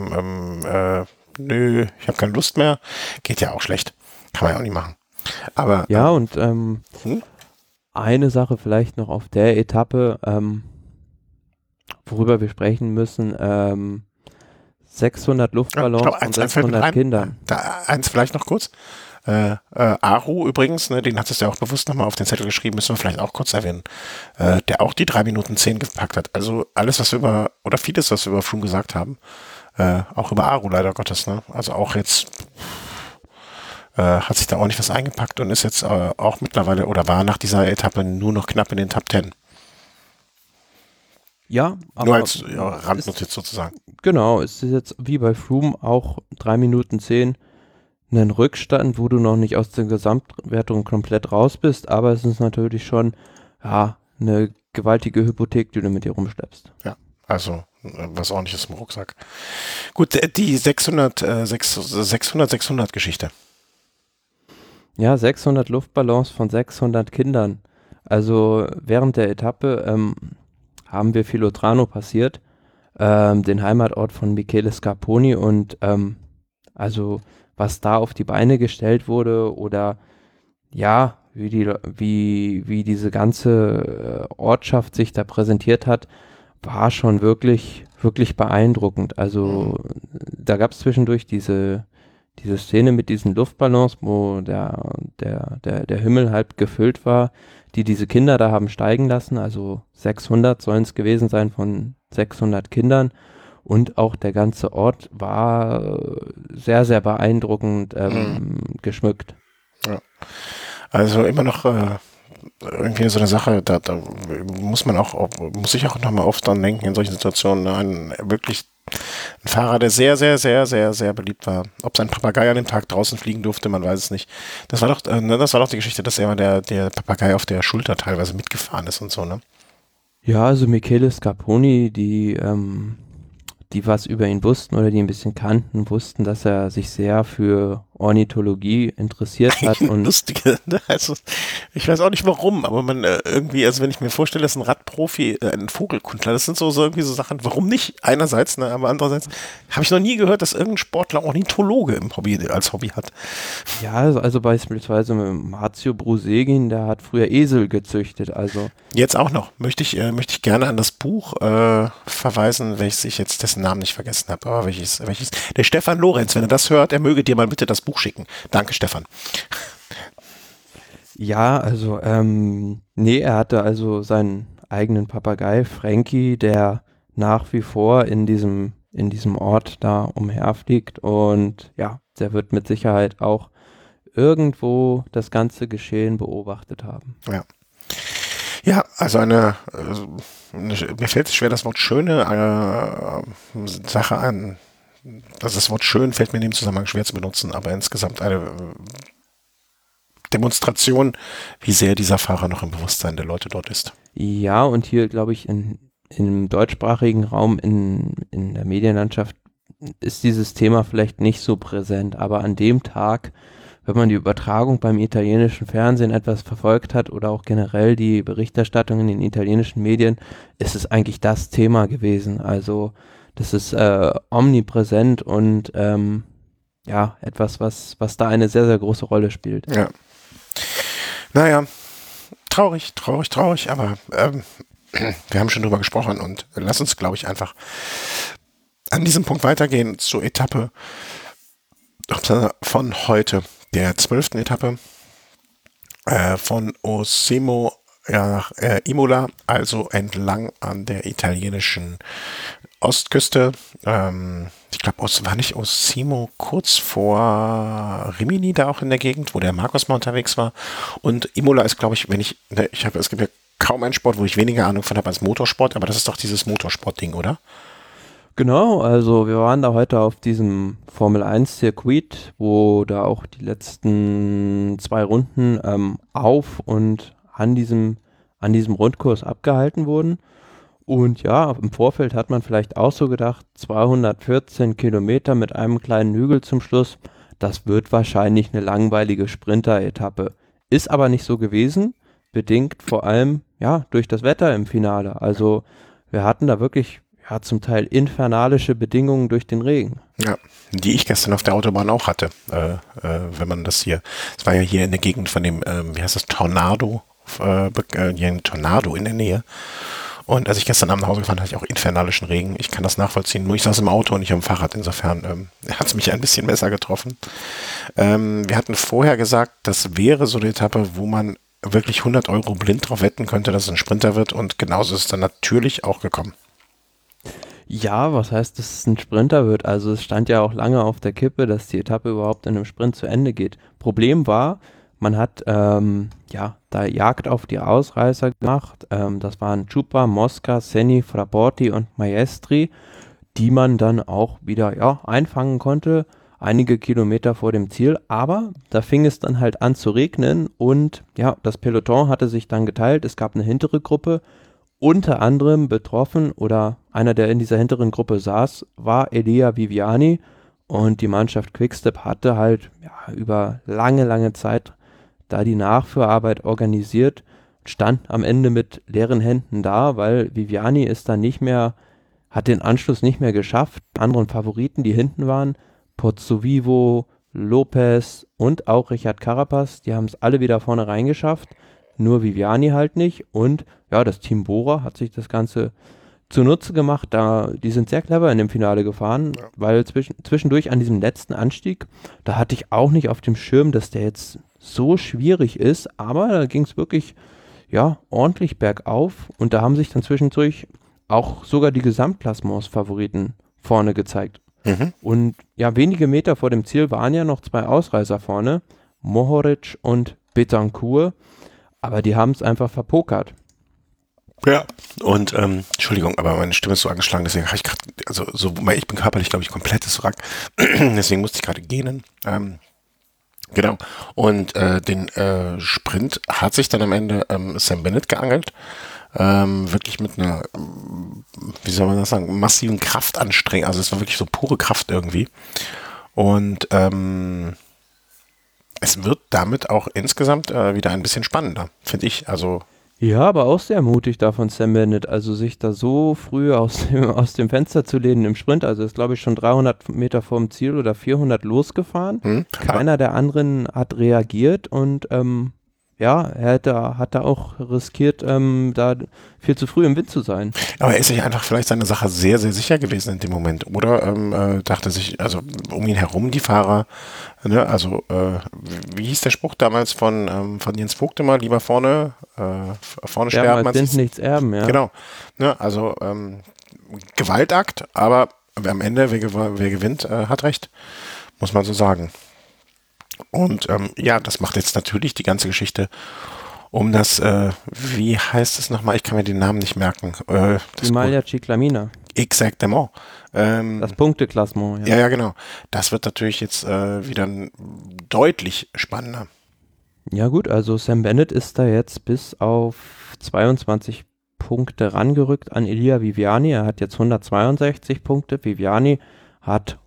nö, ich habe keine Lust mehr. Geht ja auch schlecht. Kann man ja auch nicht machen. Aber ja, und eine Sache vielleicht noch auf der Etappe, worüber wir sprechen müssen, 600 Luftballons von 600 Kindern. Eins vielleicht noch kurz. Aru übrigens, ne, den hattest du ja auch bewusst nochmal auf den Zettel geschrieben, müssen wir vielleicht auch kurz erwähnen, der auch die 3 Minuten 10 gepackt hat. Also alles, was wir vieles, was wir über Froome gesagt haben, auch über Aru leider Gottes, ne? Also auch jetzt hat sich da ordentlich was eingepackt und ist jetzt auch mittlerweile oder war nach dieser Etappe nur noch knapp in den Top 10. Ja, aber nur als Randnotiz sozusagen. Genau, es ist jetzt wie bei Froome auch 3 Minuten 10 ein Rückstand, wo du noch nicht aus der Gesamtwertung komplett raus bist, aber es ist natürlich schon eine gewaltige Hypothek, die du mit dir rumschleppst. Ja, also was ordentliches im Rucksack. Gut, die 600 Geschichte. Ja, 600 Luftballons von 600 Kindern. Also während der Etappe haben wir Filotrano passiert, den Heimatort von Michele Scarponi und also was da auf die Beine gestellt wurde oder ja, wie diese ganze Ortschaft sich da präsentiert hat, war schon wirklich, wirklich beeindruckend. Also da gab es zwischendurch diese Szene mit diesen Luftballons, wo der Himmel halb gefüllt war, die diese Kinder da haben steigen lassen, also 600 sollen es gewesen sein von 600 Kindern. Und auch der ganze Ort war sehr, sehr beeindruckend geschmückt. Ja. Also immer noch irgendwie so eine Sache, da muss ich auch nochmal oft dran denken in solchen Situationen. Ein Fahrer, der sehr, sehr, sehr, sehr, sehr beliebt war. Ob sein Papagei an dem Tag draußen fliegen durfte, man weiß es nicht. Das war doch die Geschichte, dass er der Papagei auf der Schulter teilweise mitgefahren ist und so, ne? Ja, also Michele Scarponi, die was über ihn wussten oder die ein bisschen kannten, wussten, dass er sich sehr für Ornithologie interessiert hat. Und Lustige, ne? Also, ich weiß auch nicht warum, aber man irgendwie, also wenn ich mir vorstelle, dass ein Radprofi, ein Vogelkundler, das sind so irgendwie so Sachen, warum nicht? Einerseits, ne, aber andererseits habe ich noch nie gehört, dass irgendein Sportler Ornithologe als Hobby hat. ja, also beispielsweise mit Marzio Brusegin, der hat früher Esel gezüchtet, also Jetzt auch noch, möchte ich gerne an das Buch verweisen, welches ich jetzt dessen Namen nicht vergessen habe, aber welches, der Stefan Lorenz, wenn er das hört, er möge dir mal bitte das Buch schicken. Danke, Stefan. ja, also nee, er hatte also seinen eigenen Papagei, Frankie, der nach wie vor in diesem Ort da umherfliegt und ja, der wird mit Sicherheit auch irgendwo das ganze Geschehen beobachtet haben. Ja. Ja, also mir fällt es schwer, das Wort schöne Sache an. Also das Wort schön fällt mir in dem Zusammenhang schwer zu benutzen, aber insgesamt eine Demonstration, wie sehr dieser Fahrer noch im Bewusstsein der Leute dort ist. Ja, und hier glaube ich im deutschsprachigen Raum in der Medienlandschaft ist dieses Thema vielleicht nicht so präsent, aber an dem Tag, wenn man die Übertragung beim italienischen Fernsehen etwas verfolgt hat oder auch generell die Berichterstattung in den italienischen Medien, ist es eigentlich das Thema gewesen. Also das ist omnipräsent und ja, etwas, was da eine sehr, sehr große Rolle spielt. Ja. Naja, traurig, aber wir haben schon drüber gesprochen und lass uns, glaube ich, einfach an diesem Punkt weitergehen zur Etappe von heute, der 12. Etappe von Osimo nach Imola, also entlang an der italienischen Ostküste. Ich glaube, war nicht Osimo kurz vor Rimini da auch in der Gegend, wo der Markus mal unterwegs war. Und Imola ist, glaube ich, es gibt ja kaum einen Sport, wo ich weniger Ahnung von habe als Motorsport, aber das ist doch dieses Motorsport-Ding, oder? Genau, also wir waren da heute auf diesem Formel-1-Circuit, wo da auch die letzten 2 Runden auf und an diesem Rundkurs abgehalten wurden. Und ja, im Vorfeld hat man vielleicht auch so gedacht, 214 Kilometer mit einem kleinen Hügel zum Schluss, das wird wahrscheinlich eine langweilige Sprinter-Etappe. Ist aber nicht so gewesen, bedingt vor allem ja durch das Wetter im Finale. Also wir hatten da wirklich ja zum Teil infernalische Bedingungen durch den Regen. Ja, die ich gestern auf der Autobahn auch hatte, wenn man das hier, es war ja hier in der Gegend von dem, wie heißt das, Tornado, hier ein Tornado in der Nähe. Und als ich gestern Abend nach Hause gefahren hatte, ich auch infernalischen Regen. Ich kann das nachvollziehen. Nur ich saß im Auto und nicht am Fahrrad. Insofern hat es mich ein bisschen besser getroffen. Wir hatten vorher gesagt, das wäre so eine Etappe, wo man wirklich 100 € blind drauf wetten könnte, dass es ein Sprinter wird. Und genauso ist es dann natürlich auch gekommen. Ja, was heißt, dass es ein Sprinter wird? Also es stand ja auch lange auf der Kippe, dass die Etappe überhaupt in einem Sprint zu Ende geht. Problem war, man hat da Jagd auf die Ausreißer gemacht. Das waren Chupa, Mosca, Senni, Fraborti und Maestri, die man dann auch wieder einfangen konnte, einige Kilometer vor dem Ziel. Aber da fing es dann halt an zu regnen und ja, das Peloton hatte sich dann geteilt. Es gab eine hintere Gruppe. Unter anderem betroffen oder einer, der in dieser hinteren Gruppe saß, war Elia Viviani und die Mannschaft Quickstep hatte halt über lange Zeit da die Nachführarbeit organisiert, stand am Ende mit leeren Händen da, weil Viviani ist dann hat den Anschluss nicht mehr geschafft. Die anderen Favoriten, die hinten waren, Pozzovivo, Lopez und auch Richard Carapaz, die haben es alle wieder vorne reingeschafft, nur Viviani halt nicht. Und ja, das Team Bora hat sich das Ganze zunutze gemacht. Die sind sehr clever in dem Finale gefahren, weil zwischendurch an diesem letzten Anstieg, da hatte ich auch nicht auf dem Schirm, dass der jetzt so schwierig ist, aber da ging es wirklich ja, ordentlich bergauf und da haben sich dann zwischendurch auch sogar die Gesamtklassements-Favoriten vorne gezeigt. Mhm. Und ja, wenige Meter vor dem Ziel waren ja noch zwei Ausreißer vorne, Mohoric und Betancourt, aber die haben es einfach verpokert. Ja, und Entschuldigung, aber meine Stimme ist so angeschlagen, deswegen habe ich gerade, also so, ich bin körperlich, glaube ich, komplettes Wrack, deswegen musste ich gerade gähnen. Genau. Und den Sprint hat sich dann am Ende Sam Bennett geangelt. Wirklich mit einer, wie soll man das sagen, massiven Kraftanstrengung. Also es war wirklich so pure Kraft irgendwie. Und es wird damit auch insgesamt wieder ein bisschen spannender, finde ich. Also Ja, aber auch sehr mutig da von Sam Bennett, also sich da so früh aus dem Fenster zu lehnen im Sprint, also ist glaube ich schon 300 Meter vorm Ziel oder 400 losgefahren. Keiner der anderen hat reagiert und ja, er hat da auch riskiert, da viel zu früh im Wind zu sein. Aber er ist sich einfach vielleicht seiner Sache sehr, sehr sicher gewesen in dem Moment. Oder dachte sich, also um ihn herum die Fahrer, ne, also wie hieß der Spruch damals von Jens Vogt immer, lieber vorne sterben als sind nichts erben, ja. Genau. Ne, also Gewaltakt, aber am Ende, wer gewinnt, hat recht, muss man so sagen. Und ja, das macht jetzt natürlich die ganze Geschichte um das, wie heißt es nochmal? Ich kann mir den Namen nicht merken. Die Maglia Ciclamina. Exactement. Das Punkteklassement. Ja. Ja, genau. Das wird natürlich jetzt wieder deutlich spannender. Ja gut, also Sam Bennett ist da jetzt bis auf 22 Punkte rangerückt an Elia Viviani. Er hat jetzt 162 Punkte. Viviani hat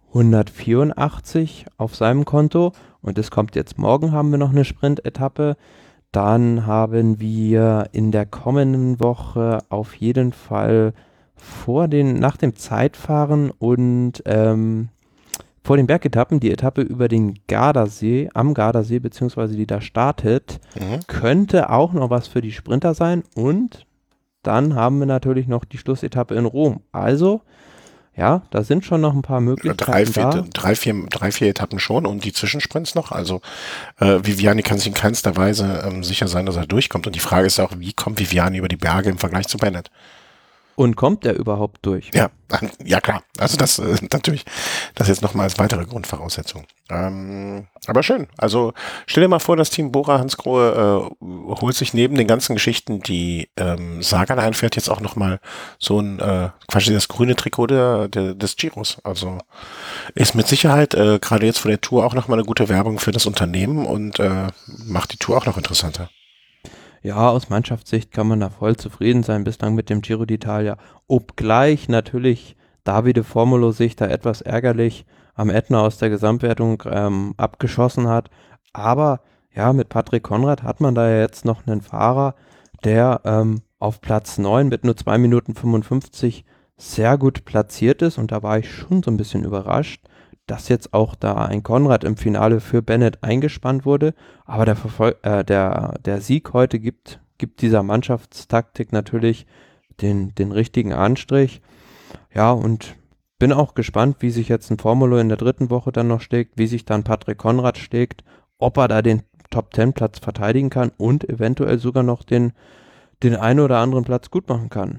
184 auf seinem Konto. Und es kommt jetzt morgen, haben wir noch eine Sprint-Etappe. Dann haben wir in der kommenden Woche auf jeden Fall nach dem Zeitfahren und vor den Bergetappen die Etappe über den Gardasee, am Gardasee, beziehungsweise die da startet, könnte auch noch was für die Sprinter sein. Und dann haben wir natürlich noch die Schlussetappe in Rom. Also, ja, da sind schon noch ein paar Möglichkeiten drei, vier Etappen schon und die Zwischensprints noch. Also Viviani kann sich in keinster Weise sicher sein, dass er durchkommt. Und die Frage ist auch, wie kommt Viviani über die Berge im Vergleich zu Bennett? Und kommt er überhaupt durch? Ja klar. Also das natürlich, das jetzt nochmal als weitere Grundvoraussetzung. Aber schön. Also stell dir mal vor, das Team Bora Hansgrohe holt sich neben den ganzen Geschichten, die Sagan einfährt, jetzt auch nochmal so ein quasi das grüne Trikot des Giros. Also ist mit Sicherheit gerade jetzt vor der Tour auch nochmal eine gute Werbung für das Unternehmen und macht die Tour auch noch interessanter. Ja, aus Mannschaftssicht kann man da voll zufrieden sein, bislang mit dem Giro d'Italia. Obgleich natürlich Davide Formulo sich da etwas ärgerlich am Ätna aus der Gesamtwertung abgeschossen hat. Aber ja, mit Patrick Konrad hat man da ja jetzt noch einen Fahrer, der auf Platz 9 mit nur 2 Minuten 55 sehr gut platziert ist. Und da war ich schon so ein bisschen überrascht, dass jetzt auch da ein Konrad im Finale für Bennett eingespannt wurde. Aber der Sieg heute gibt dieser Mannschaftstaktik natürlich den richtigen Anstrich. Ja, und bin auch gespannt, wie sich jetzt ein Formulo in der dritten Woche dann noch schlägt, wie sich dann Patrick Konrad schlägt, ob er da den Top-10-Platz verteidigen kann und eventuell sogar noch den einen oder anderen Platz gut machen kann.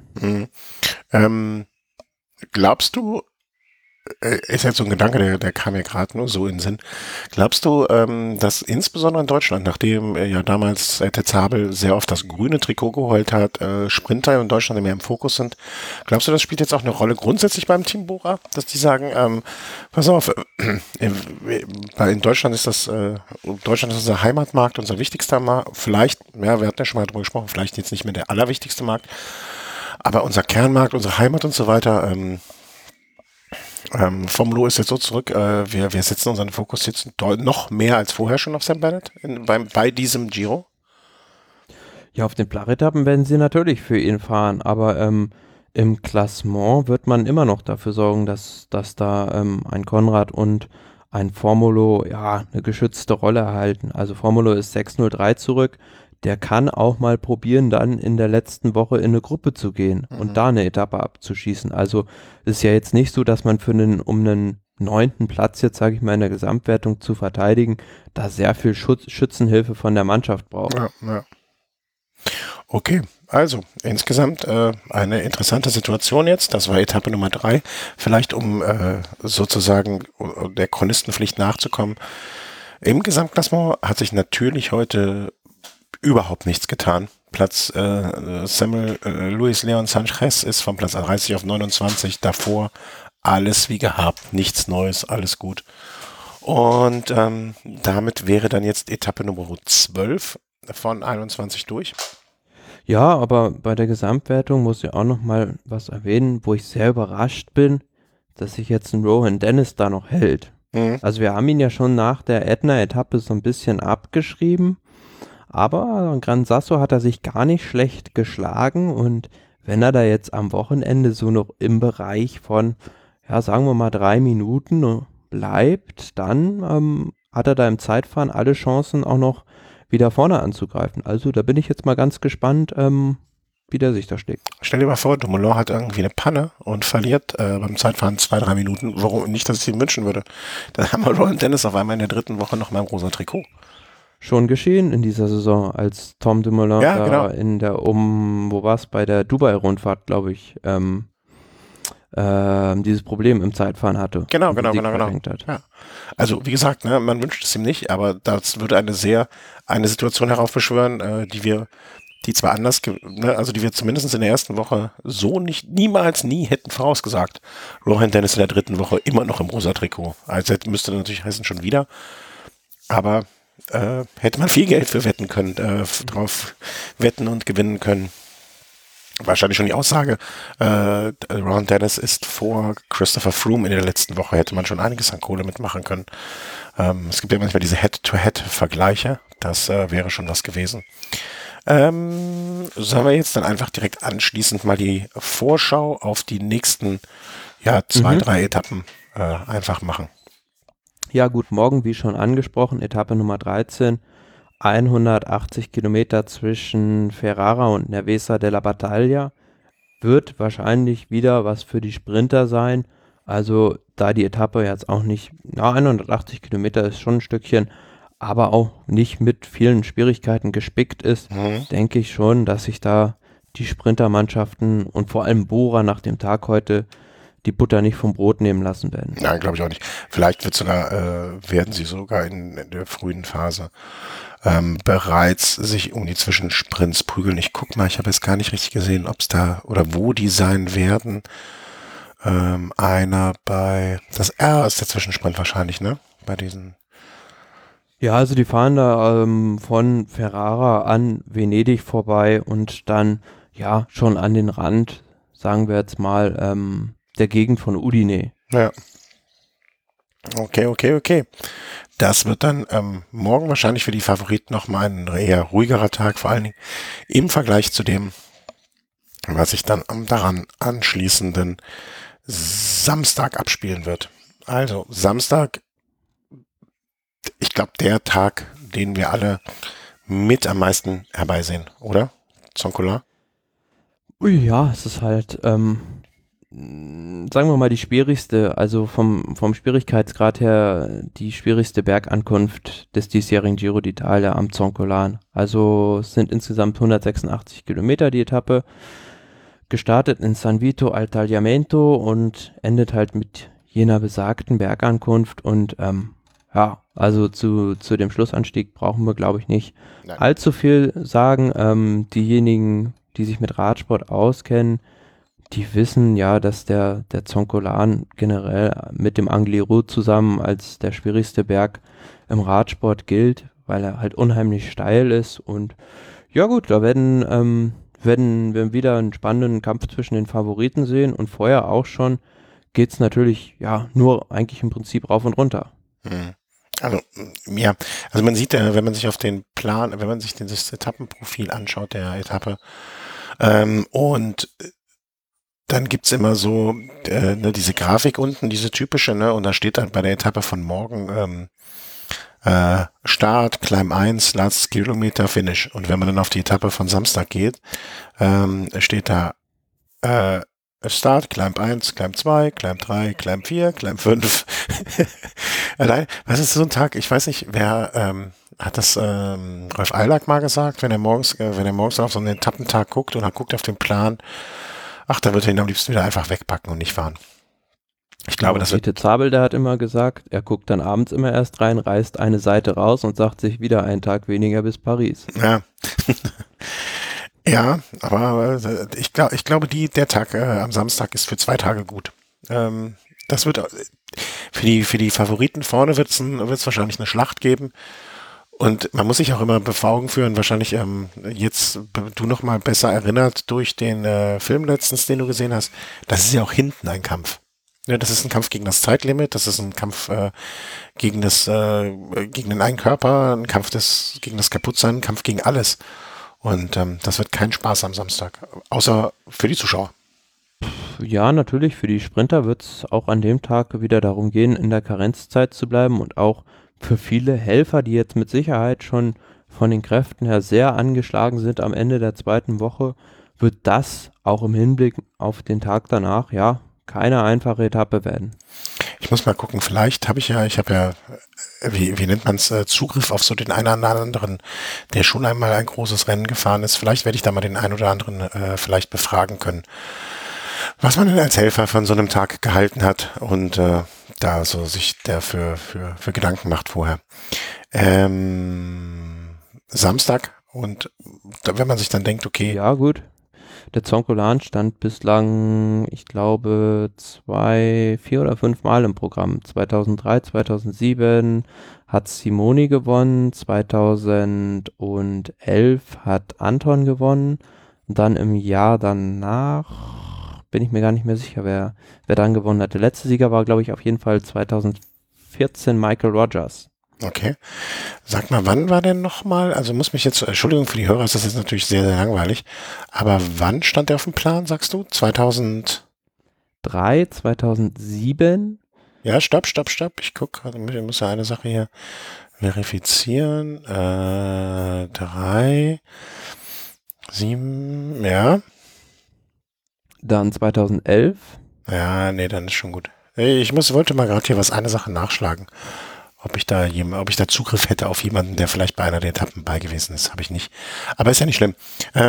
Glaubst du, ist jetzt so ein Gedanke, der kam mir gerade nur so in den Sinn. Glaubst du, dass insbesondere in Deutschland, nachdem ja damals Ted Zabel sehr oft das grüne Trikot geholt hat, Sprinter in Deutschland mehr im Fokus sind, glaubst du, das spielt jetzt auch eine Rolle grundsätzlich beim Team Bora, dass die sagen, pass auf, in Deutschland ist unser Heimatmarkt, unser wichtigster Markt, vielleicht, ja, wir hatten ja schon mal drüber gesprochen, vielleicht jetzt nicht mehr der allerwichtigste Markt, aber unser Kernmarkt, unsere Heimat und so weiter, Formulo ist jetzt so zurück, wir setzen unseren Fokus jetzt noch mehr als vorher schon auf Sam Bennett bei diesem Giro. Ja, auf den Flachetappen werden sie natürlich für ihn fahren, aber im Klassement wird man immer noch dafür sorgen, dass da ein Konrad und ein Formulo ja eine geschützte Rolle erhalten. Also Formulo ist 6:03 zurück. Der kann auch mal probieren, dann in der letzten Woche in eine Gruppe zu gehen und da eine Etappe abzuschießen. Also ist ja jetzt nicht so, dass man um einen 9. Platz jetzt, sage ich mal, in der Gesamtwertung zu verteidigen, da sehr viel Schützenhilfe von der Mannschaft braucht. Ja. Okay, also insgesamt eine interessante Situation jetzt. Das war Etappe Nummer 3. Vielleicht um sozusagen der Chronistenpflicht nachzukommen. Im Gesamtklassement hat sich natürlich heute überhaupt nichts getan. Samuel Luis Leon Sanchez ist von Platz 30 auf 29. Davor alles wie gehabt, nichts Neues, alles gut. Und damit wäre dann jetzt Etappe Nummer 12 von 21 durch. Ja, aber bei der Gesamtwertung muss ich auch noch mal was erwähnen, wo ich sehr überrascht bin, dass sich jetzt ein Rohan Dennis da noch hält. Also wir haben ihn ja schon nach der Ätna-Etappe so ein bisschen abgeschrieben, aber Gran Sasso hat er sich gar nicht schlecht geschlagen und wenn er da jetzt am Wochenende so noch im Bereich von, ja sagen wir mal 3 Minuten bleibt, dann hat er da im Zeitfahren alle Chancen auch noch wieder vorne anzugreifen. Also da bin ich jetzt mal ganz gespannt, wie der sich da schlägt. Stell dir mal vor, Dumoulin hat irgendwie eine Panne und verliert beim Zeitfahren 2-3 Minuten. Warum nicht, dass ich es ihm wünschen würde? Dann haben wir Rohan Dennis auf einmal in der 3. Woche noch mal im rosa Trikot. Schon geschehen in dieser Saison, als Tom Dumoulin genau. in der wo war es, bei der Dubai-Rundfahrt, glaube ich, dieses Problem im Zeitfahren hatte. Genau. Hat. Ja. Also wie gesagt, ne, man wünscht es ihm nicht, aber das würde eine Situation heraufbeschwören, die zwar anders, also die wir zumindest in der ersten Woche so nie hätten vorausgesagt. Rohan Dennis in der 3. Woche immer noch im rosa Trikot. Also müsste natürlich heißen schon wieder, aber hätte man viel Geld für wetten können, drauf wetten und gewinnen können. Wahrscheinlich schon die Aussage, Rohan Dennis ist vor Christopher Froome in der letzten Woche, hätte man schon einiges an Kohle mitmachen können. Es gibt ja manchmal diese Head-to-Head-Vergleiche, das wäre schon was gewesen. Sollen wir jetzt dann einfach direkt anschließend mal die Vorschau auf die nächsten 2-3 Etappen einfach machen? Ja gut, morgen, wie schon angesprochen, Etappe Nummer 13, 180 Kilometer zwischen Ferrara und Nervesa della Battaglia, wird wahrscheinlich wieder was für die Sprinter sein. Also da die Etappe jetzt auch nicht, 180 Kilometer ist schon ein Stückchen, aber auch nicht mit vielen Schwierigkeiten gespickt ist, denke ich schon, dass sich da die Sprintermannschaften und vor allem Bora nach dem Tag heute die Butter nicht vom Brot nehmen lassen werden. Nein, glaube ich auch nicht. Vielleicht werden sie sogar in der frühen Phase bereits sich um die Zwischensprints prügeln. Ich guck mal, ich habe jetzt gar nicht richtig gesehen, ob es da oder wo die sein werden. Einer das R ist der Zwischensprint wahrscheinlich, ne? Bei diesen. Ja, also die fahren da von Ferrara an Venedig vorbei und dann ja schon an den Rand, sagen wir jetzt mal, der Gegend von Udine. Ja. Okay. Das wird dann morgen wahrscheinlich für die Favoriten nochmal ein eher ruhigerer Tag, vor allen Dingen im Vergleich zu dem, was sich dann am daran anschließenden Samstag abspielen wird. Also Samstag, ich glaube, der Tag, den wir alle mit am meisten herbeisehen, oder? Zoncolan? Ja, es ist halt, sagen wir mal, die schwierigste, also vom Schwierigkeitsgrad her, die schwierigste Bergankunft des diesjährigen Giro d'Italia am Zoncolan. Also es sind insgesamt 186 Kilometer die Etappe, gestartet in San Vito al Tagliamento und endet halt mit jener besagten Bergankunft und also zu dem Schlussanstieg brauchen wir, glaube ich, nicht allzu viel sagen. Diejenigen, die sich mit Radsport auskennen, die wissen ja, dass der Zoncolan generell mit dem Angliru zusammen als der schwierigste Berg im Radsport gilt, weil er halt unheimlich steil ist und ja gut, da werden wir wieder einen spannenden Kampf zwischen den Favoriten sehen und vorher auch schon geht es natürlich ja nur eigentlich im Prinzip rauf und runter. Also man sieht ja, wenn man sich auf den Plan, wenn man sich das Etappenprofil anschaut der Etappe und dann gibt's immer so diese Grafik unten, diese typische, ne? Und da steht dann bei der Etappe von morgen Start, Climb 1, Last Kilometer, Finish. Und wenn man dann auf die Etappe von Samstag geht, steht da Start, Climb 1, Climb 2, Climb 3, Climb 4, Climb 5. Allein, was ist so ein Tag? Ich weiß nicht, wer hat das Rolf Eilak mal gesagt, wenn er morgens auf so einen Etappentag guckt und er guckt auf den Plan, ach, da wird er ihn am liebsten wieder einfach wegpacken und nicht fahren. Ich glaube, das wird. Dieter Zabel, der hat immer gesagt, er guckt dann abends immer erst rein, reißt eine Seite raus und sagt sich wieder einen Tag weniger bis Paris. Ja. Ja, aber ich glaube, der Tag am Samstag ist für 2 Tage gut. Das wird für die Favoriten vorne wird's wahrscheinlich eine Schlacht geben. Und man muss sich auch immer vor Augen führen, wahrscheinlich jetzt du noch mal besser erinnert durch den Film letztens, den du gesehen hast. Das ist ja auch hinten ein Kampf. Ja, das ist ein Kampf gegen das Zeitlimit, das ist ein Kampf gegen den einen Körper, ein Kampf gegen das Kaputtsein, ein Kampf gegen alles. Und das wird kein Spaß am Samstag, außer für die Zuschauer. Ja, natürlich, für die Sprinter wird es auch an dem Tag wieder darum gehen, in der Karenzzeit zu bleiben und auch für viele Helfer, die jetzt mit Sicherheit schon von den Kräften her sehr angeschlagen sind am Ende der zweiten Woche, wird das auch im Hinblick auf den Tag danach, ja, keine einfache Etappe werden. Ich muss mal gucken, vielleicht habe ich ja, wie nennt man es, Zugriff auf so den einen oder anderen, der schon einmal ein großes Rennen gefahren ist. Vielleicht werde ich da mal den einen oder anderen vielleicht befragen können, was man denn als Helfer von so einem Tag gehalten hat und da so sich dafür für Gedanken macht vorher. Samstag und wenn man sich dann denkt, okay. Ja, gut. Der Zoncolan stand bislang, ich glaube, 4 oder 5 Mal im Programm. 2003, 2007 hat Simoni gewonnen, 2011 hat Anton gewonnen. Und dann im Jahr danach bin ich mir gar nicht mehr sicher, wer dann gewonnen hat. Der letzte Sieger war, glaube ich, auf jeden Fall 2014 Michael Rogers. Okay. Sag mal, wann war denn nochmal, also Entschuldigung für die Hörer, ist das jetzt natürlich sehr, sehr langweilig, aber wann stand der auf dem Plan, sagst du? 2003, 2007? Ja, stopp. Ich gucke gerade, ich muss ja eine Sache hier verifizieren. 3, 7, ja. Dann 2011. Ja, nee, dann ist schon gut. Wollte mal gerade hier eine Sache nachschlagen. Ob ich da Zugriff hätte auf jemanden, der vielleicht bei einer der Etappen bei gewesen ist, habe ich nicht. Aber ist ja nicht schlimm.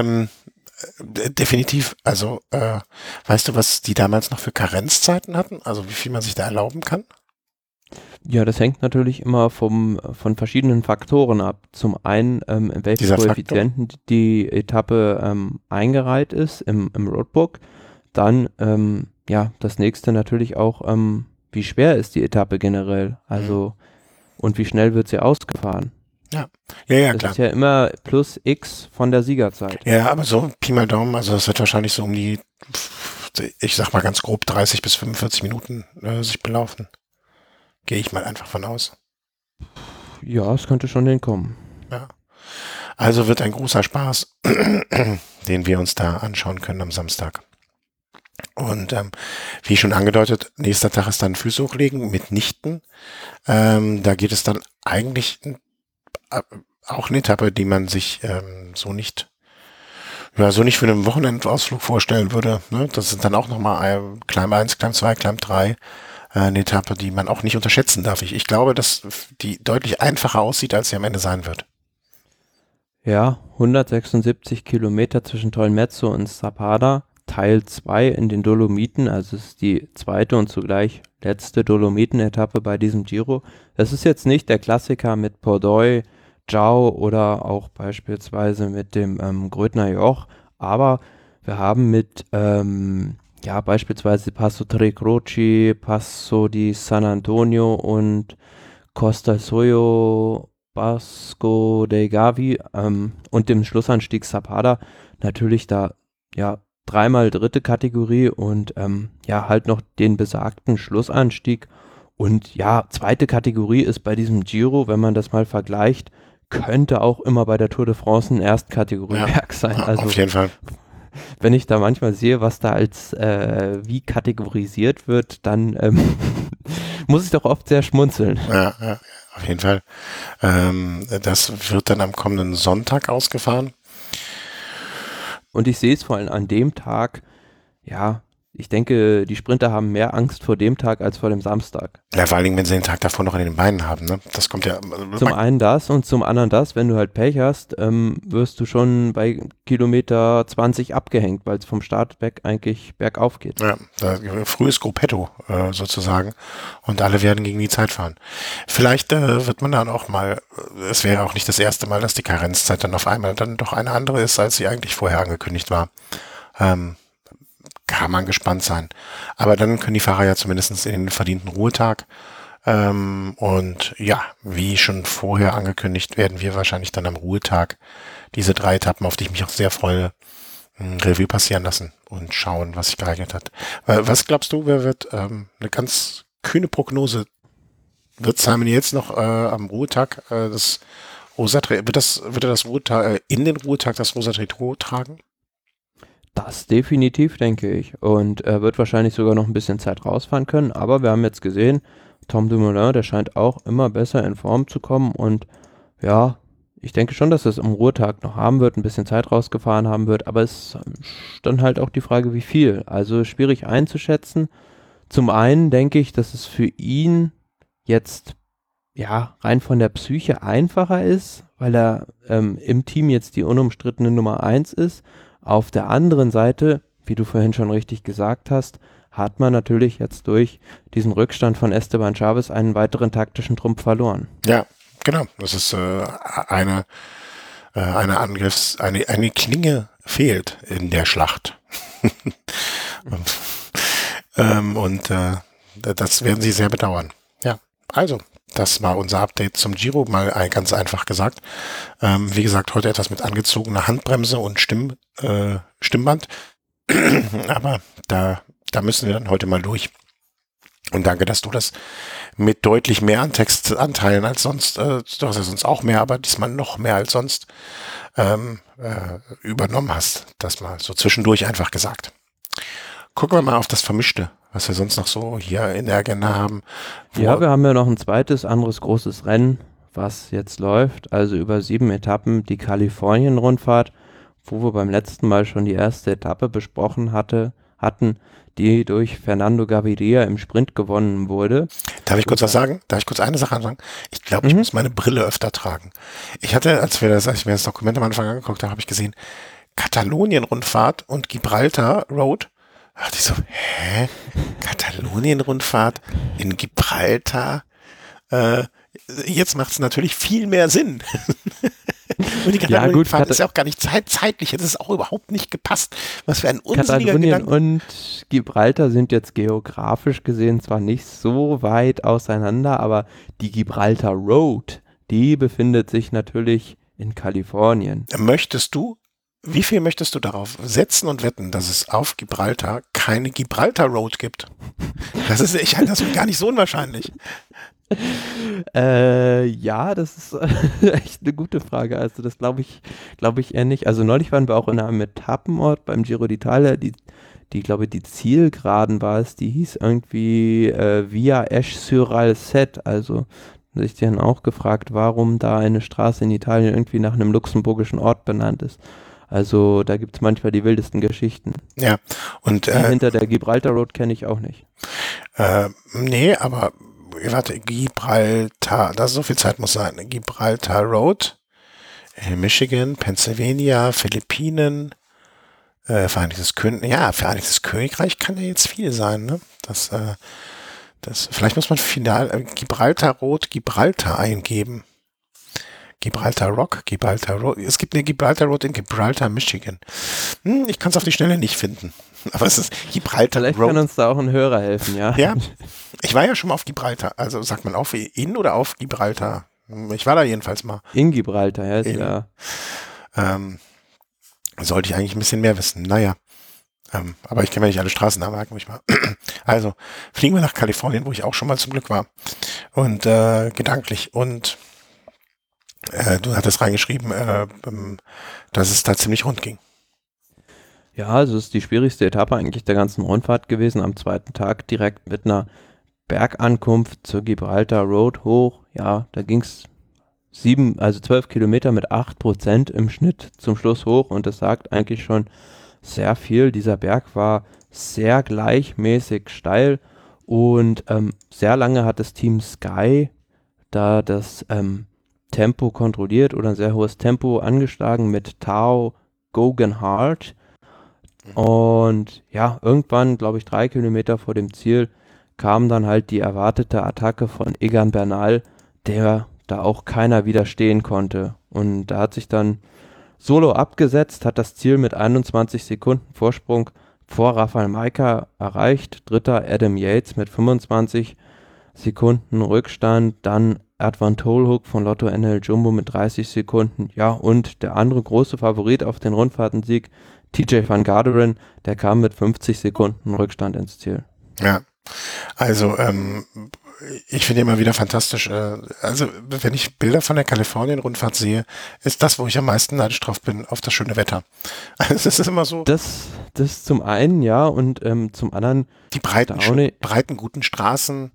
Definitiv, also weißt du, was die damals noch für Karenzzeiten hatten? Also wie viel man sich da erlauben kann? Ja, das hängt natürlich immer von verschiedenen Faktoren ab. Zum einen, in welchen Koeffizienten die Etappe eingereiht ist im Roadbook. Dann, das nächste natürlich auch, wie schwer ist die Etappe generell? Also und wie schnell wird sie ausgefahren? Ja, das klar. ist ja immer plus X von der Siegerzeit. Ja, aber so Pi mal Daumen, also das wird wahrscheinlich so um die, ich sag mal ganz grob 30 bis 45 Minuten sich belaufen. Gehe ich mal einfach von aus. Ja, es könnte schon hinkommen. Ja. Also wird ein großer Spaß, den wir uns da anschauen können am Samstag. Und wie schon angedeutet, nächster Tag ist dann Füße hochlegen mitnichten. Da geht es dann eigentlich auch eine Etappe, die man sich so nicht für einen Wochenendausflug vorstellen würde. Ne? Das sind dann auch nochmal Climb 1, Climb 2, Climb 3. Eine Etappe, die man auch nicht unterschätzen darf. Ich glaube, dass die deutlich einfacher aussieht, als sie am Ende sein wird. Ja, 176 Kilometer zwischen Tolmezzo und Sappada. Teil 2 in den Dolomiten, also es ist die zweite und zugleich letzte Dolomiten-Etappe bei diesem Giro. Das ist jetzt nicht der Klassiker mit Pordoi, Giao oder auch beispielsweise mit dem Grödner Joch, aber wir haben mit beispielsweise Passo Tre Croci, Passo di San Antonio und Costa Soyo, Basco dei Gavi und dem Schlussanstieg Sappada natürlich da, ja, 3-mal dritte Kategorie und halt noch den besagten Schlussanstieg. Und ja, zweite Kategorie ist bei diesem Giro, wenn man das mal vergleicht, könnte auch immer bei der Tour de France ein Erstkategorieberg sein. Ja, also auf jeden Fall. wenn ich da manchmal sehe, was da als wie kategorisiert wird, dann muss ich doch oft sehr schmunzeln. Ja, auf jeden Fall. Das wird dann am kommenden Sonntag ausgefahren. Und ich sehe es vor allem an dem Tag, ja, ich denke, die Sprinter haben mehr Angst vor dem Tag als vor dem Samstag. Ja, vor allen Dingen, wenn sie den Tag davor noch in den Beinen haben, ne? Das kommt ja. Zum einen das und zum anderen das, wenn du halt Pech hast, wirst du schon bei Kilometer 20 abgehängt, weil es vom Start weg eigentlich bergauf geht. Ja, frühes Gruppetto sozusagen und alle werden gegen die Zeit fahren. Vielleicht wird man dann auch mal, es wäre auch nicht das erste Mal, dass die Karenzzeit dann auf einmal dann doch eine andere ist, als sie eigentlich vorher angekündigt war. Kann man gespannt sein. Aber dann können die Fahrer ja zumindest in den verdienten Ruhetag. Und ja, wie schon vorher angekündigt, werden wir wahrscheinlich dann am Ruhetag diese 3 Etappen, auf die ich mich auch sehr freue, Revue passieren lassen und schauen, was sich geeignet hat. Was glaubst du, wer wird eine ganz kühne Prognose? Wird Simon jetzt noch am Ruhetag das Rosa wird er das Ruhetag in den Ruhetag das Rosa Trikot tragen? Das definitiv, denke ich. Und er wird wahrscheinlich sogar noch ein bisschen Zeit rausfahren können. Aber wir haben jetzt gesehen, Tom Dumoulin, der scheint auch immer besser in Form zu kommen. Und ja, ich denke schon, dass er es am Ruhetag noch haben wird, ein bisschen Zeit rausgefahren haben wird. Aber es ist dann halt auch die Frage, wie viel. Also schwierig einzuschätzen. Zum einen denke ich, dass es für ihn jetzt ja rein von der Psyche einfacher ist, weil er im Team jetzt die unumstrittene Nummer 1 ist. Auf der anderen Seite, wie du vorhin schon richtig gesagt hast, hat man natürlich jetzt durch diesen Rückstand von Esteban Chaves einen weiteren taktischen Trumpf verloren. Ja, genau. Das ist eine Klinge fehlt in der Schlacht. und das werden sie sehr bedauern. Ja, also, das war unser Update zum Giro, mal ganz einfach gesagt. Wie gesagt, heute etwas mit angezogener Handbremse und Stimmband. Aber da müssen wir dann heute mal durch. Und danke, dass du das mit deutlich mehr an Textanteilen als sonst, du hast ja sonst auch mehr, aber diesmal noch mehr als sonst, übernommen hast. Das mal so zwischendurch einfach gesagt. Gucken wir mal auf das Vermischte, was wir sonst noch so hier in der Agenda haben. Ja, wir haben ja noch ein zweites, anderes großes Rennen, was jetzt läuft. Also über 7 Etappen die Kalifornien-Rundfahrt, wo wir beim letzten Mal schon die erste Etappe besprochen hatten, die durch Fernando Gaviria im Sprint gewonnen wurde. Darf ich kurz was sagen? Darf ich kurz eine Sache sagen? Ich glaube, ich muss meine Brille öfter tragen. Ich hatte, als ich mir das Dokument am Anfang angeguckt habe, habe ich gesehen, Katalonien-Rundfahrt und Gibraltar Road. Da dachte ich so, Katalonien-Rundfahrt in Gibraltar? Jetzt macht es natürlich viel mehr Sinn. Und die Katalonien-Fahrt ist ja auch gar nicht zeitlich, das ist auch überhaupt nicht gepasst. Was für ein unsinniger Gedanke. Und Gibraltar sind jetzt geografisch gesehen zwar nicht so weit auseinander, aber die Gibraltar Road, die befindet sich natürlich in Kalifornien. Wie viel möchtest du darauf setzen und wetten, dass es auf Gibraltar keine Gibraltar Road gibt? Ich halte das für gar nicht so unwahrscheinlich. Ja, das ist echt eine gute Frage. Also das glaube ich eher nicht. Also neulich waren wir auch in einem Etappenort beim Giro d'Italia, glaube ich, die Zielgeraden war es, die hieß irgendwie Via Esch-sur-Alzette. Also sich dann auch gefragt, warum da eine Straße in Italien irgendwie nach einem luxemburgischen Ort benannt ist. Also da gibt es manchmal die wildesten Geschichten. Ja, und hinter der Gibraltar Road kenne ich auch nicht. Nee, aber warte, Gibraltar, so viel Zeit muss sein. Gibraltar Road, Michigan, Pennsylvania, Philippinen, Vereinigtes Königreich kann ja jetzt viel sein, ne? Vielleicht muss man final Gibraltar Road, Gibraltar eingeben. Gibraltar Rock, Gibraltar Road. Es gibt eine Gibraltar Road in Gibraltar, Michigan. Ich kann es auf die Schnelle nicht finden. Aber es ist Gibraltar Vielleicht Road. Kann uns da auch ein Hörer helfen, ja. Ja, ich war ja schon mal auf Gibraltar. Also sagt man auf in oder auf Gibraltar? Ich war da jedenfalls mal. In Gibraltar, ja, ist ja. Sollte ich eigentlich ein bisschen mehr wissen. Naja. Aber ich kenne ja nicht alle Straßennamen, merken mich mal. Also, fliegen wir nach Kalifornien, wo ich auch schon mal zum Glück war. Und gedanklich. Und du hattest reingeschrieben, dass es da ziemlich rund ging. Ja, also es ist die schwierigste Etappe eigentlich der ganzen Rundfahrt gewesen. Am zweiten Tag direkt mit einer Bergankunft zur Gibraltar Road hoch. Ja, da ging es 12 Kilometer mit 8% im Schnitt zum Schluss hoch und das sagt eigentlich schon sehr viel. Dieser Berg war sehr gleichmäßig steil und sehr lange hat das Team Sky da das Tempo kontrolliert oder ein sehr hohes Tempo angeschlagen mit Tao Geoghegan Hart. Und ja, irgendwann, glaube ich, 3 Kilometer vor dem Ziel kam dann halt die erwartete Attacke von Egan Bernal, der da auch keiner widerstehen konnte. Und da hat sich dann Solo abgesetzt, hat das Ziel mit 21 Sekunden Vorsprung vor Rafael Majka erreicht. Dritter Adam Yates mit 25 Sekunden Rückstand. Dann Advan Tolhoek von Lotto NL Jumbo mit 30 Sekunden. Ja, und der andere große Favorit auf den Rundfahrtensieg, TJ van Garderen, der kam mit 50 Sekunden Rückstand ins Ziel. Ja, also ich finde immer wieder fantastisch. Also wenn ich Bilder von der Kalifornien-Rundfahrt sehe, ist das, wo ich am meisten neidisch drauf bin, auf das schöne Wetter. Also es ist immer so. Das zum einen, ja, und zum anderen die breiten, guten Straßen.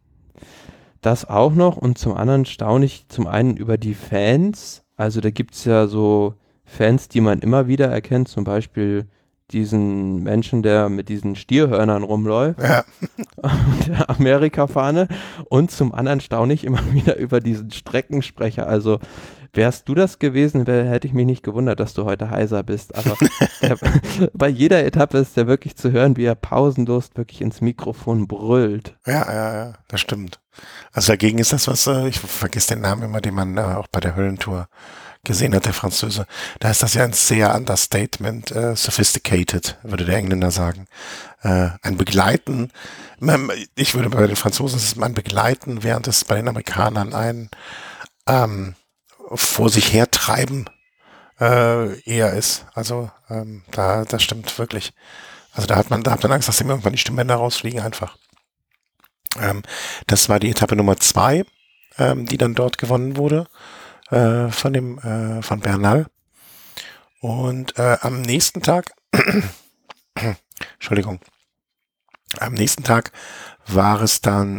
Das auch noch und zum anderen staune ich zum einen über die Fans. Also da gibt es ja so Fans, die man immer wieder erkennt, zum Beispiel diesen Menschen, der mit diesen Stierhörnern rumläuft, ja. der Amerika-Fahne, und zum anderen staune ich immer wieder über diesen Streckensprecher. Also wärst du das gewesen, hätte ich mich nicht gewundert, dass du heute heiser bist, aber bei jeder Etappe ist der wirklich zu hören, wie er pausenlos wirklich ins Mikrofon brüllt. Ja, das stimmt. Also dagegen ist das was, ich vergesse den Namen immer, den man auch bei der Höllentour gesehen hat, der Franzose. Da ist das ja ein sehr Understatement, sophisticated, würde der Engländer sagen. Ein Begleiten, ich würde bei den Franzosen, es ist ein Begleiten, während es bei den Amerikanern ein vor sich hertreiben eher ist. Also das stimmt wirklich. Also da hat man Angst, dass ihm irgendwann die Stimmbänder rausfliegen einfach. Das war die Etappe Nummer 2, die dann dort gewonnen wurde von Bernal. Und am nächsten Tag Entschuldigung, am nächsten Tag war es dann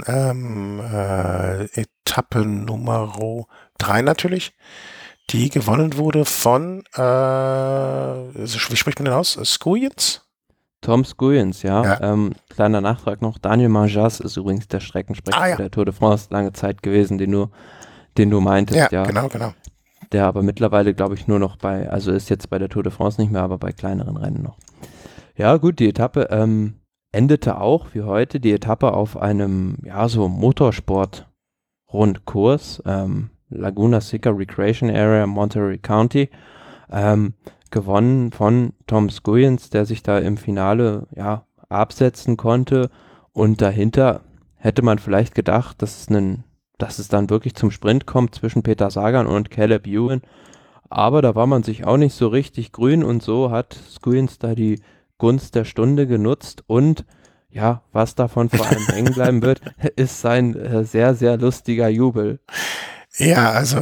Etappe Nummer 3 natürlich, die gewonnen wurde von wie spricht man denn aus? Skujins? Tom Skujins, ja. Kleiner Nachtrag noch, Daniel Marjas ist übrigens der Streckensprecher der Tour de France lange Zeit gewesen, den du meintest, ja. Genau. Der aber mittlerweile, glaube ich, nur noch also ist jetzt bei der Tour de France nicht mehr, aber bei kleineren Rennen noch. Ja gut, die Etappe endete auch, wie heute, die Etappe auf einem, so Motorsport-Rundkurs, Laguna Seca Recreation Area, Monterey County, gewonnen von Tom Skujins, der sich da im Finale, absetzen konnte, und dahinter hätte man vielleicht gedacht, dass es dann wirklich zum Sprint kommt zwischen Peter Sagan und Caleb Ewan, aber da war man sich auch nicht so richtig grün, und so hat Skujins da die Gunst der Stunde genutzt, und was davon vor allem hängen bleiben wird, ist sein sehr, sehr lustiger Jubel. Ja, also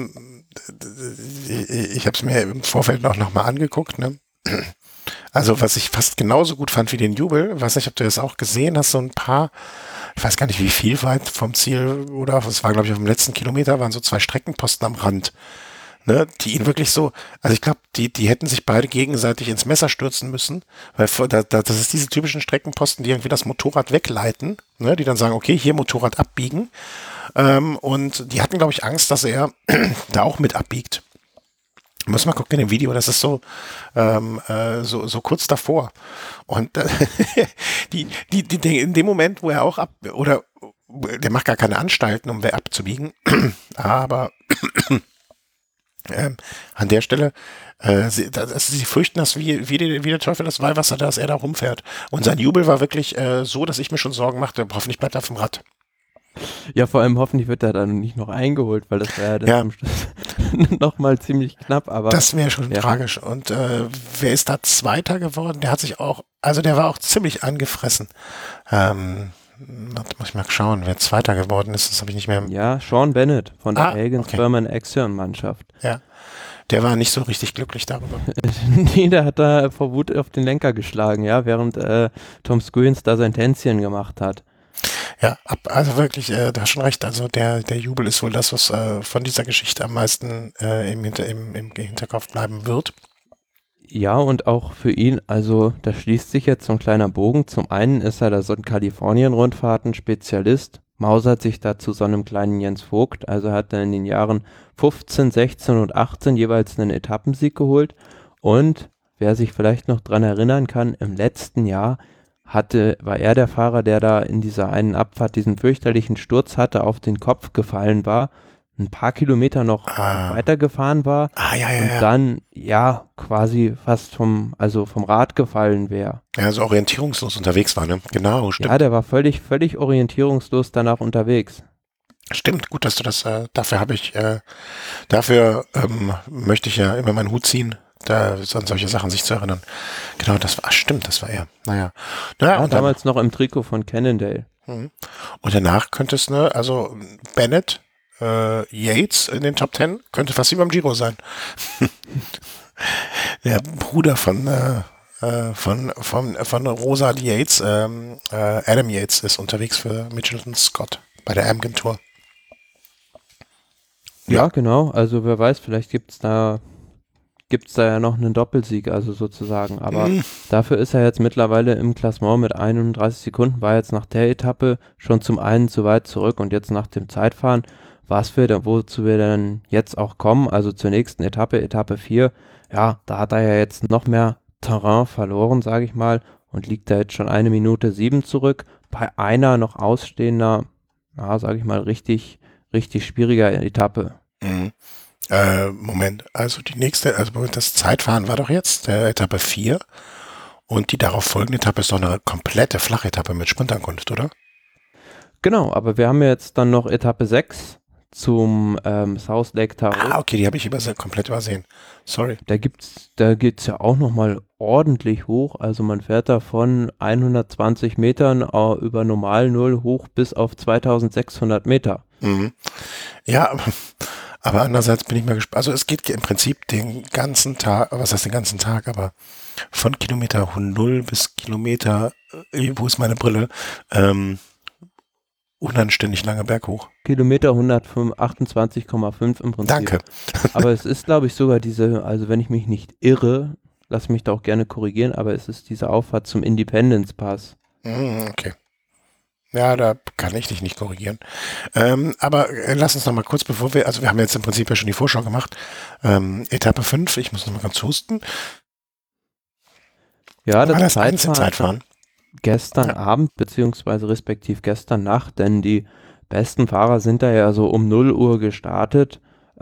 ich habe es mir im Vorfeld noch mal angeguckt, ne? Also was ich fast genauso gut fand wie den Jubel, weiß nicht, ob du das auch gesehen hast, so ein paar, ich weiß gar nicht, wie viel weit vom Ziel, oder es war, glaube ich, auf dem letzten Kilometer, waren so 2 Streckenposten am Rand, ne, die ihn wirklich so, also ich glaube, die hätten sich beide gegenseitig ins Messer stürzen müssen, weil das ist diese typischen Streckenposten, die irgendwie das Motorrad wegleiten, ne, die dann sagen, okay, hier Motorrad abbiegen, und die hatten, glaube ich, Angst, dass er da auch mit abbiegt. Muss mal gucken in dem Video, das ist so kurz davor. Und in dem Moment, wo er auch der macht gar keine Anstalten, um abzubiegen, aber an der Stelle, sie fürchten das wie der Teufel das Weihwasser, dass er da rumfährt. Und sein Jubel war wirklich so, dass ich mir schon Sorgen machte, hoffentlich bleibt er auf dem Rad. Ja, vor allem hoffentlich wird er dann nicht noch eingeholt, weil das wäre dann zum Schluss nochmal ziemlich knapp. Aber das wäre schon tragisch. Und wer ist da Zweiter geworden? Der hat sich auch, also der war auch ziemlich angefressen. Muss ich mal schauen, wer Zweiter geworden ist, das habe ich nicht mehr. Ja, Sean Bennett von der Hagen Sperman Axion Mannschaft. Ja. Der war nicht so richtig glücklich darüber. Nee, der hat da vor Wut auf den Lenker geschlagen, ja, während Tom Skujins da sein Tänzchen gemacht hat. Ja, also wirklich, da hast schon recht. Also der Jubel ist wohl das, was von dieser Geschichte am meisten im Hinterkopf bleiben wird. Ja, und auch für ihn, also da schließt sich jetzt so ein kleiner Bogen. Zum einen ist er da so ein Kalifornien-Rundfahrten-Spezialist, mausert sich da zu so einem kleinen Jens Vogt, also hat er in den Jahren 15, 16 und 18 jeweils einen Etappensieg geholt. Und wer sich vielleicht noch dran erinnern kann, im letzten Jahr war er der Fahrer, der da in dieser einen Abfahrt diesen fürchterlichen Sturz hatte, auf den Kopf gefallen war, ein paar Kilometer noch weitergefahren war und dann ja quasi fast vom Rad gefallen wäre. Ja, so orientierungslos unterwegs war, ne? Genau, stimmt. Ja, der war völlig orientierungslos danach unterwegs. Stimmt, gut, dass du das, dafür möchte ich ja immer meinen Hut ziehen, da an solche Sachen sich zu erinnern. Genau, stimmt, das war er. Naja. Ja, und damals noch im Trikot von Cannondale. Und danach könnte es, ne, also Bennett, Yates in den Top 10 könnte fast wie beim Giro sein. Der Bruder von Rosa Yates, Adam Yates ist unterwegs für Mitchelton Scott bei der Amgen Tour. Ja, genau. Also wer weiß, vielleicht gibt's da ja noch einen Doppelsieg, also sozusagen. Aber dafür ist er jetzt mittlerweile im Klassement mit 31 Sekunden, war jetzt nach der Etappe schon zum einen zu weit zurück und jetzt nach dem Zeitfahren, wozu wir dann jetzt auch kommen, also zur nächsten Etappe, Etappe 4, ja, da hat er ja jetzt noch mehr Terrain verloren, sage ich mal, und liegt da jetzt schon 1 Minute 7 zurück, bei einer noch ausstehender, ja, sage ich mal, richtig schwieriger Etappe. Moment, also das Zeitfahren war doch jetzt Etappe 4 und die darauf folgende Etappe ist doch eine komplette Flachetappe mit Sprintankunft, oder? Genau, aber wir haben ja jetzt dann noch Etappe 6 zum South Lake Tahoe. Okay, die habe ich komplett übersehen. Sorry. Da geht's ja auch nochmal ordentlich hoch. Also man fährt da von 120 Metern über Normal Null hoch bis auf 2600 Meter. Ja, aber andererseits bin ich mal gespannt. Also es geht im Prinzip den ganzen Tag, was heißt den ganzen Tag, aber von Kilometer 0 bis Kilometer, wo ist meine Brille, unanständig lange Berg hoch. Kilometer 128,5 im Prinzip. Danke. Aber es ist, glaube ich, sogar also wenn ich mich nicht irre, lass mich da auch gerne korrigieren, aber es ist diese Auffahrt zum Independence Pass. Okay. Ja, da kann ich dich nicht korrigieren. Aber lass uns noch mal kurz, wir haben jetzt im Prinzip ja schon die Vorschau gemacht. Etappe 5, ich muss noch mal ganz husten. Ja, das Zeitfahren. Gestern Abend, beziehungsweise respektiv gestern Nacht, denn die besten Fahrer sind da ja so um 0 Uhr gestartet.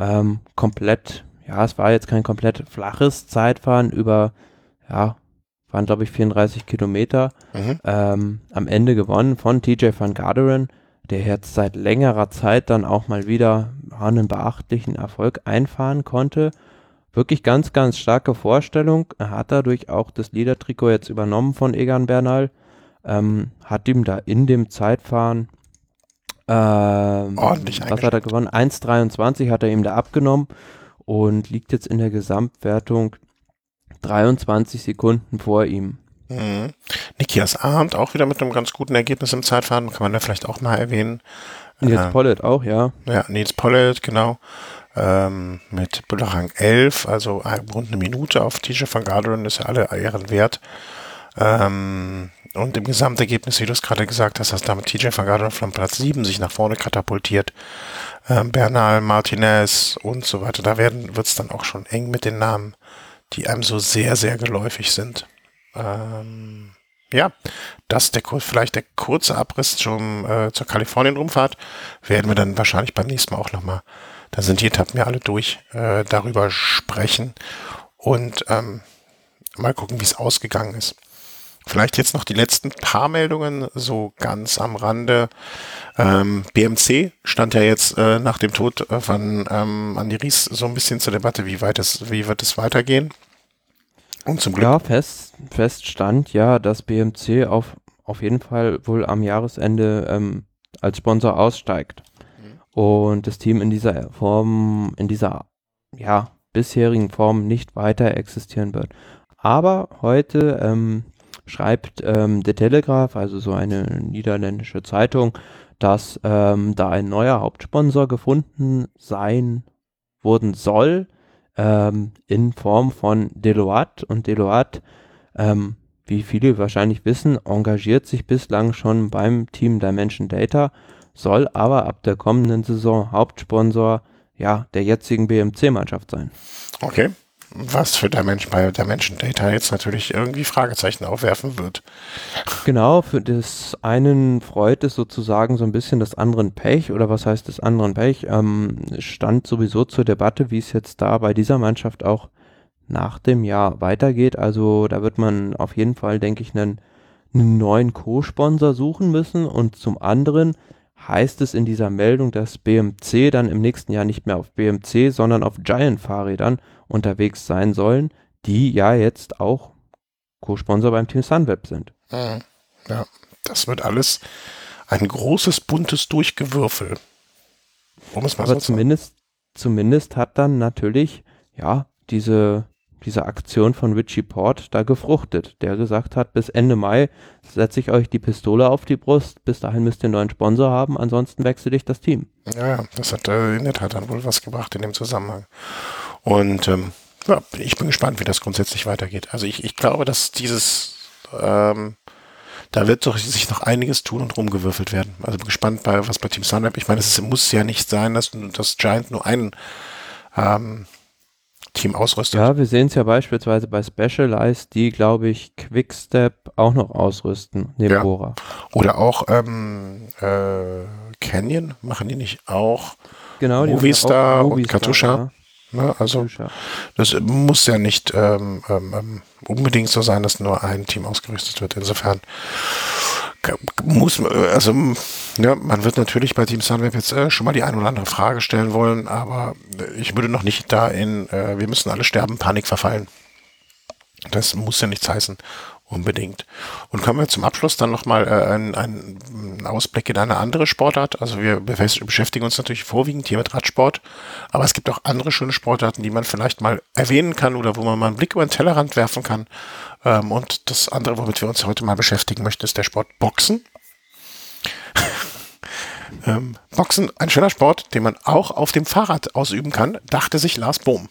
Es war jetzt kein komplett flaches Zeitfahren waren glaube ich 34 Kilometer. Am Ende gewonnen von TJ van Garderen, der jetzt seit längerer Zeit dann auch mal wieder einen beachtlichen Erfolg einfahren konnte. Wirklich ganz, ganz starke Vorstellung. Er hat dadurch auch das Leader-Trikot jetzt übernommen von Egan Bernal. Hat ihm da in dem Zeitfahren ordentlich was hat er gewonnen? 1,23 hat er ihm da abgenommen und liegt jetzt in der Gesamtwertung 23 Sekunden vor ihm. Nikias Arndt auch wieder mit einem ganz guten Ergebnis im Zeitfahren, kann man da vielleicht auch mal erwähnen. Nils Pollitt auch, ja. Ja, Nils Pollitt, genau. Mit Rang 11, also rund eine Minute auf TJ van Garderen, ist ja alle Ehren wert. Und im Gesamtergebnis, wie du es gerade gesagt hast, dass damit TJ van Garderen von Platz 7 sich nach vorne katapultiert. Bernal, Martinez und so weiter. Da wird es dann auch schon eng mit den Namen, die einem so sehr, sehr geläufig sind. Das vielleicht der kurze Abriss zur Kalifornien-Rundfahrt. Werden wir dann wahrscheinlich beim nächsten Mal auch nochmal, da sind die Etappen ja alle durch, darüber sprechen und mal gucken, wie es ausgegangen ist. Vielleicht jetzt noch die letzten paar Meldungen, so ganz am Rande. BMC stand ja jetzt nach dem Tod von Andi Ries so ein bisschen zur Debatte, wie wird es weitergehen? Und zum Glück. Ja, fest stand ja, dass BMC auf jeden Fall wohl am Jahresende als Sponsor aussteigt. Und das Team in dieser Form, bisherigen Form nicht weiter existieren wird. Aber heute schreibt The Telegraph, also so eine niederländische Zeitung, dass da ein neuer Hauptsponsor gefunden worden soll, in Form von Deloitte. Und Deloitte, wie viele wahrscheinlich wissen, engagiert sich bislang schon beim Team Dimension Data, soll aber ab der kommenden Saison Hauptsponsor der jetzigen BMC-Mannschaft sein. Okay. Was für bei Dimension Data jetzt natürlich irgendwie Fragezeichen aufwerfen wird. Genau, für das einen freut es sozusagen so ein bisschen des anderen Pech, oder was heißt des anderen Pech, stand sowieso zur Debatte, wie es jetzt da bei dieser Mannschaft auch nach dem Jahr weitergeht. Also da wird man auf jeden Fall, denke ich, einen neuen Co-Sponsor suchen müssen, und zum anderen heißt es in dieser Meldung, dass BMC dann im nächsten Jahr nicht mehr auf BMC, sondern auf Giant-Fahrrädern unterwegs sein sollen, die ja jetzt auch Co-Sponsor beim Team Sunweb sind. Ja, das wird alles ein großes, buntes Durchgewürfel. Aber zumindest hat dann natürlich, diese Aktion von Richie Port da gefruchtet, der gesagt hat, bis Ende Mai setze ich euch die Pistole auf die Brust, bis dahin müsst ihr einen neuen Sponsor haben, ansonsten wechsle ich das Team. Ja, das hat in der Tat dann wohl was gebracht in dem Zusammenhang. Und ich bin gespannt, wie das grundsätzlich weitergeht. Also ich glaube, dass da wird doch sich noch einiges tun und rumgewürfelt werden. Also bin gespannt, was bei Team Sunweb, ich meine, es muss ja nicht sein, dass Giant nur einen Team ausrüstet. Ja, wir sehen es ja beispielsweise bei Specialized, die, glaube ich, Quickstep auch noch ausrüsten, neben Bora. Oder auch Canyon, machen die nicht auch? Genau, die Movistar und Katusha. Ne, also das muss ja nicht unbedingt so sein, dass nur ein Team ausgerüstet wird. Insofern man wird natürlich bei Team Sunweb jetzt schon mal die ein oder andere Frage stellen wollen, aber ich würde noch nicht wir müssen alle sterben, Panik verfallen. Das muss ja nichts heißen, unbedingt. Und kommen wir zum Abschluss dann nochmal einen Ausblick in eine andere Sportart. Also wir beschäftigen uns natürlich vorwiegend hier mit Radsport, aber es gibt auch andere schöne Sportarten, die man vielleicht mal erwähnen kann oder wo man mal einen Blick über den Tellerrand werfen kann. Und das andere, womit wir uns heute mal beschäftigen möchten, ist der Sport Boxen. Boxen, ein schöner Sport, den man auch auf dem Fahrrad ausüben kann, dachte sich Lars Bohm.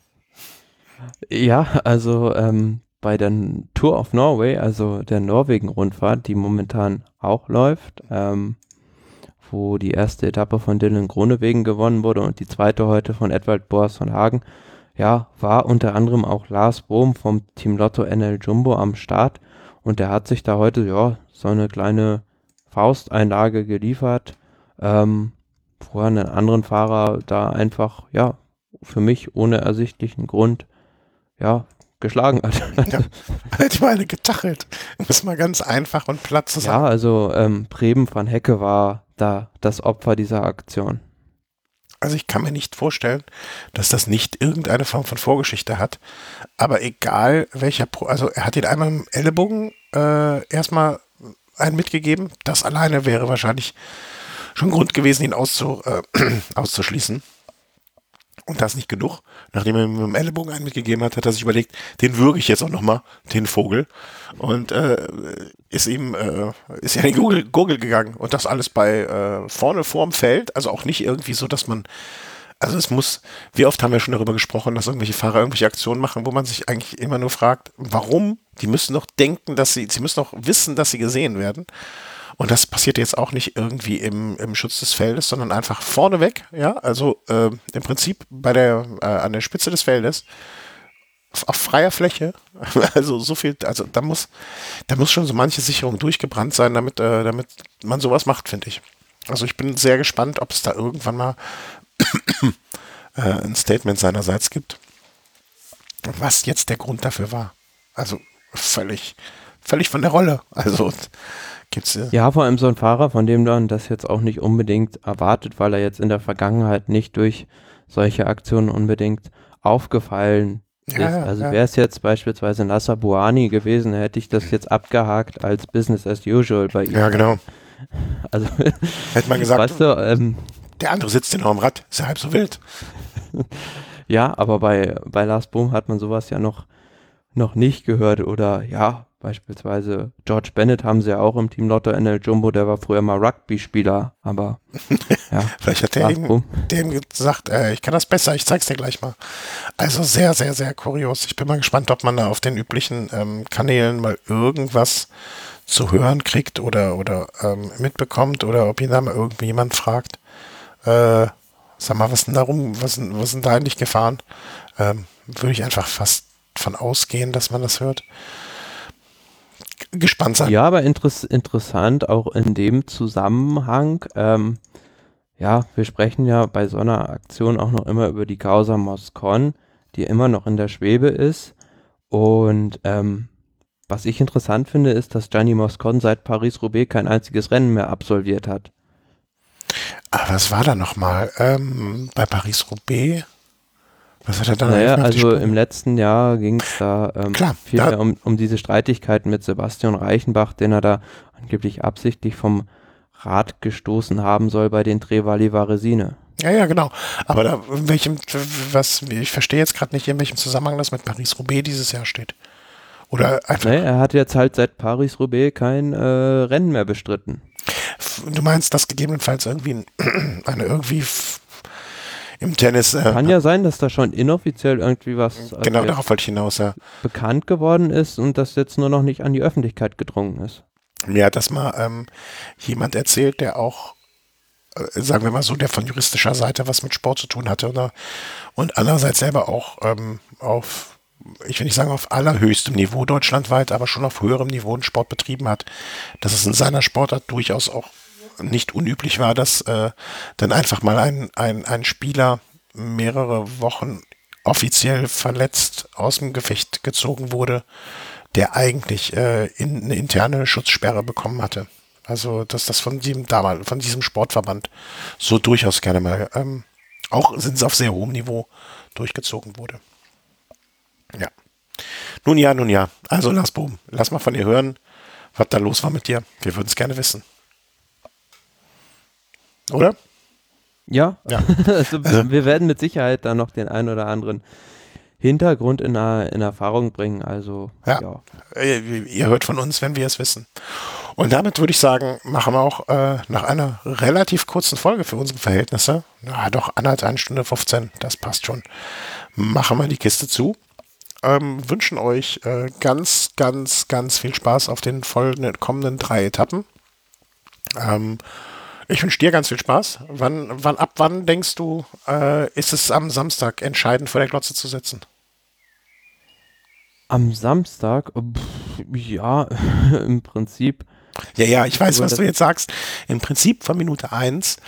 Ja, also bei der Tour of Norway, also der Norwegen-Rundfahrt, die momentan auch läuft, wo die erste Etappe von Dylan Groenewegen gewonnen wurde und die zweite heute von Edvald Boas von Hagen, war unter anderem auch Lars Bohm vom Team Lotto NL Jumbo am Start, und der hat sich da heute so eine kleine Fausteinlage geliefert, wo er einen anderen Fahrer da einfach, für mich ohne ersichtlichen Grund, geschlagen hat. Ich meine, getachelt. Muss mal ganz einfach und platt zu sagen. Ja, also Preben van Hecke war da das Opfer dieser Aktion. Also ich kann mir nicht vorstellen, dass das nicht irgendeine Form von Vorgeschichte hat. Aber egal welcher also er hat ihn einmal im Ellenbogen erstmal einen mitgegeben. Das alleine wäre wahrscheinlich schon Grund gewesen, ihn auszuschließen. Und das nicht genug. Nachdem er ihm mit dem Ellenbogen einen mitgegeben hat, hat er sich überlegt, den würge ich jetzt auch nochmal, den Vogel. Und ist ja in die Gurgel gegangen. Und das alles bei vorne vorm Feld. Also auch nicht irgendwie so, dass man, also es muss, wie oft haben wir schon darüber gesprochen, dass irgendwelche Fahrer irgendwelche Aktionen machen, wo man sich eigentlich immer nur fragt, warum? Die müssen doch denken, sie müssen doch wissen, dass sie gesehen werden. Und das passiert jetzt auch nicht irgendwie im Schutz des Feldes, sondern einfach vorneweg, also im Prinzip an der Spitze des Feldes, auf freier Fläche, also so viel, also da muss schon so manche Sicherung durchgebrannt sein, damit man sowas macht, finde ich. Also ich bin sehr gespannt, ob es da irgendwann mal ein Statement seinerseits gibt, was jetzt der Grund dafür war. Also völlig von der Rolle. Also gibt's vor allem so ein Fahrer, von dem man das jetzt auch nicht unbedingt erwartet, weil er jetzt in der Vergangenheit nicht durch solche Aktionen unbedingt aufgefallen ist. Also wäre es jetzt beispielsweise Nasser Bouhanni gewesen, hätte ich das jetzt abgehakt als Business as usual bei ihm. Ja, genau. Also hätte man gesagt, weißt du, der andere sitzt ja noch am Rad, ist ja halb so wild. Ja, aber bei Lars Boom hat man sowas ja noch nicht gehört. Oder ja, beispielsweise George Bennett haben sie ja auch im Team Lotto NL Jumbo, der war früher mal Rugby-Spieler, aber ja, Vielleicht hat der Lars Boom. dem gesagt, ich kann das besser, ich zeig's dir gleich mal. Also sehr, sehr, sehr kurios. Ich bin mal gespannt, ob man da auf den üblichen Kanälen mal irgendwas zu hören kriegt oder mitbekommt oder ob ihn da mal irgendwie jemand fragt. Sag mal, was denn darum, was sind da eigentlich Gefahren? Würde ich einfach fast von ausgehen, dass man das hört. Gespannt sein. Ja, aber interessant auch in dem Zusammenhang. Ja, wir sprechen ja bei so einer Aktion auch noch immer über die Causa Moscon, die immer noch in der Schwebe ist. Und was ich interessant finde, ist, dass Gianni Moscon seit Paris-Roubaix kein einziges Rennen mehr absolviert hat. Aber was war da nochmal? Bei Paris-Roubaix? Was hat er dann Naja, eigentlich also im letzten Jahr ging es da Klar, viel mehr um diese Streitigkeiten mit Sebastian Reichenbach, den er da angeblich absichtlich vom Rad gestoßen haben soll bei den Trevali Varesine. Ja, genau. Aber da, ich verstehe jetzt gerade nicht, in welchem Zusammenhang das mit Paris-Roubaix dieses Jahr steht. Oder einfach. Nee, er hat jetzt halt seit Paris-Roubaix kein Rennen mehr bestritten. Du meinst, dass gegebenenfalls irgendwie im Tennis. Kann ja sein, dass da schon inoffiziell irgendwie was genau, darauf wollte ich hinaus, ja. bekannt geworden ist und das jetzt nur noch nicht an die Öffentlichkeit gedrungen ist. Mir hat das mal jemand erzählt, der auch, sagen wir mal so, der von juristischer Seite was mit Sport zu tun hatte. Oder? Und andererseits selber auch auf, ich will nicht sagen auf allerhöchstem Niveau deutschlandweit, aber schon auf höherem Niveau einen Sport betrieben hat. Dass es in seiner Sportart durchaus auch nicht unüblich war, dass dann einfach mal ein Spieler mehrere Wochen offiziell verletzt aus dem Gefecht gezogen wurde, der eigentlich eine interne Schutzsperre bekommen hatte. Also, dass das von diesem Sportverband so durchaus gerne mal auch sind es auf sehr hohem Niveau durchgezogen wurde. Ja. Nun ja. Also Lars Boom, lass mal von dir hören, was da los war mit dir. Wir würden es gerne wissen. Oder? Ja, Ja. also wir werden mit Sicherheit da noch den einen oder anderen Hintergrund in Erfahrung bringen. Also ja. Ihr hört von uns, wenn wir es wissen. Und damit würde ich sagen, machen wir auch nach einer relativ kurzen Folge für unsere Verhältnisse, doch 1,5 Stunde 15, das passt schon, machen wir die Kiste zu. Wünschen euch ganz, ganz, ganz viel Spaß auf den kommenden 3 Etappen. Ich wünsche dir ganz viel Spaß. Ab wann denkst du, ist es am Samstag entscheidend vor der Glotze zu setzen? Am Samstag, ja, im Prinzip. Ja, ich weiß, was du jetzt sagst. Im Prinzip von Minute 1.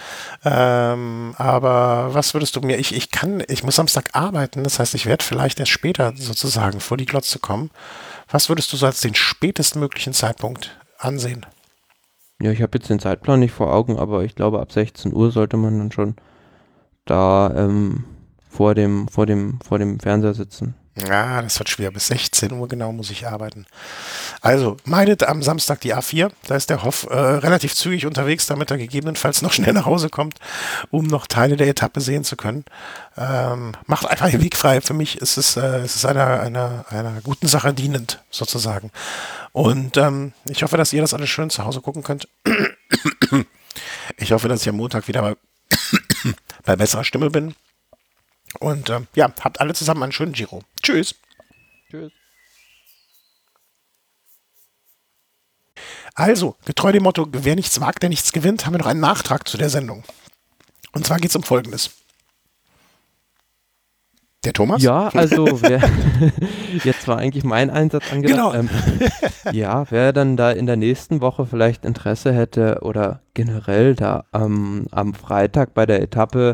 Aber was würdest du mir, ich muss Samstag arbeiten, das heißt, ich werde vielleicht erst später sozusagen vor die Glotze kommen. Was würdest du so als den spätestmöglichen Zeitpunkt ansehen? Ja, ich habe jetzt den Zeitplan nicht vor Augen, aber ich glaube, ab 16 Uhr sollte man dann schon da vor dem Fernseher sitzen. Ja, das wird schwer. Bis 16 Uhr genau muss ich arbeiten. Also, meidet am Samstag die A4. Da ist der Hoff relativ zügig unterwegs, damit er gegebenenfalls noch schnell nach Hause kommt, um noch Teile der Etappe sehen zu können. Macht einfach den Weg frei. Für mich ist es einer guten Sache dienend, sozusagen. Und ich hoffe, dass ihr das alles schön zu Hause gucken könnt. Ich hoffe, dass ich am Montag wieder bei besserer Stimme bin. Und habt alle zusammen einen schönen Giro. Tschüss. Tschüss. Also, getreu dem Motto, wer nichts wagt, der nichts gewinnt, haben wir noch einen Nachtrag zu der Sendung. Und zwar geht es um Folgendes. Der Thomas? Ja, also jetzt war eigentlich mein Einsatz angedacht. Genau. Ja, wer dann da in der nächsten Woche vielleicht Interesse hätte oder generell da am Freitag bei der Etappe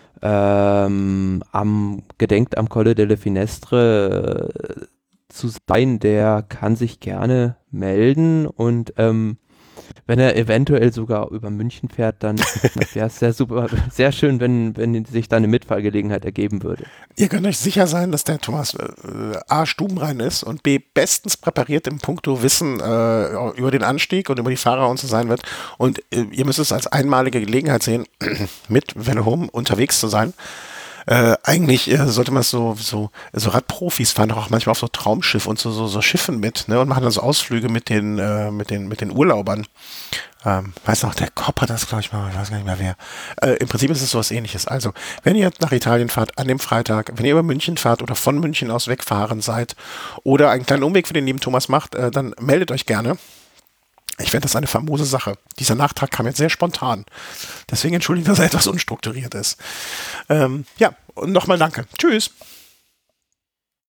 gedenkt am Colle delle Finestre zu sein, der kann sich gerne melden und wenn er eventuell sogar über München fährt, dann wäre es sehr schön, wenn sich da eine Mitfahrgelegenheit ergeben würde. Ihr könnt euch sicher sein, dass der Thomas A. stubenrein ist und B. bestens präpariert im Punkto Wissen über den Anstieg und über die Fahrer und so sein wird. Und ihr müsst es als einmalige Gelegenheit sehen, mit Welle Home unterwegs zu sein. Eigentlich sollte man so Radprofis fahren doch auch manchmal auf so Traumschiff und so Schiffen mit, ne, und machen dann so Ausflüge mit den Urlaubern. Weiß noch, der Kopp hat das, glaube ich, mal, ich weiß gar nicht mehr wer. Im Prinzip ist es sowas Ähnliches. Also, wenn ihr nach Italien fahrt, an dem Freitag, wenn ihr über München fahrt oder von München aus wegfahren seid oder einen kleinen Umweg für den lieben Thomas macht, dann meldet euch gerne. Ich fände das eine famose Sache. Dieser Nachtrag kam jetzt sehr spontan. Deswegen entschuldige, dass er etwas unstrukturiert ist. Ja, und nochmal danke. Tschüss.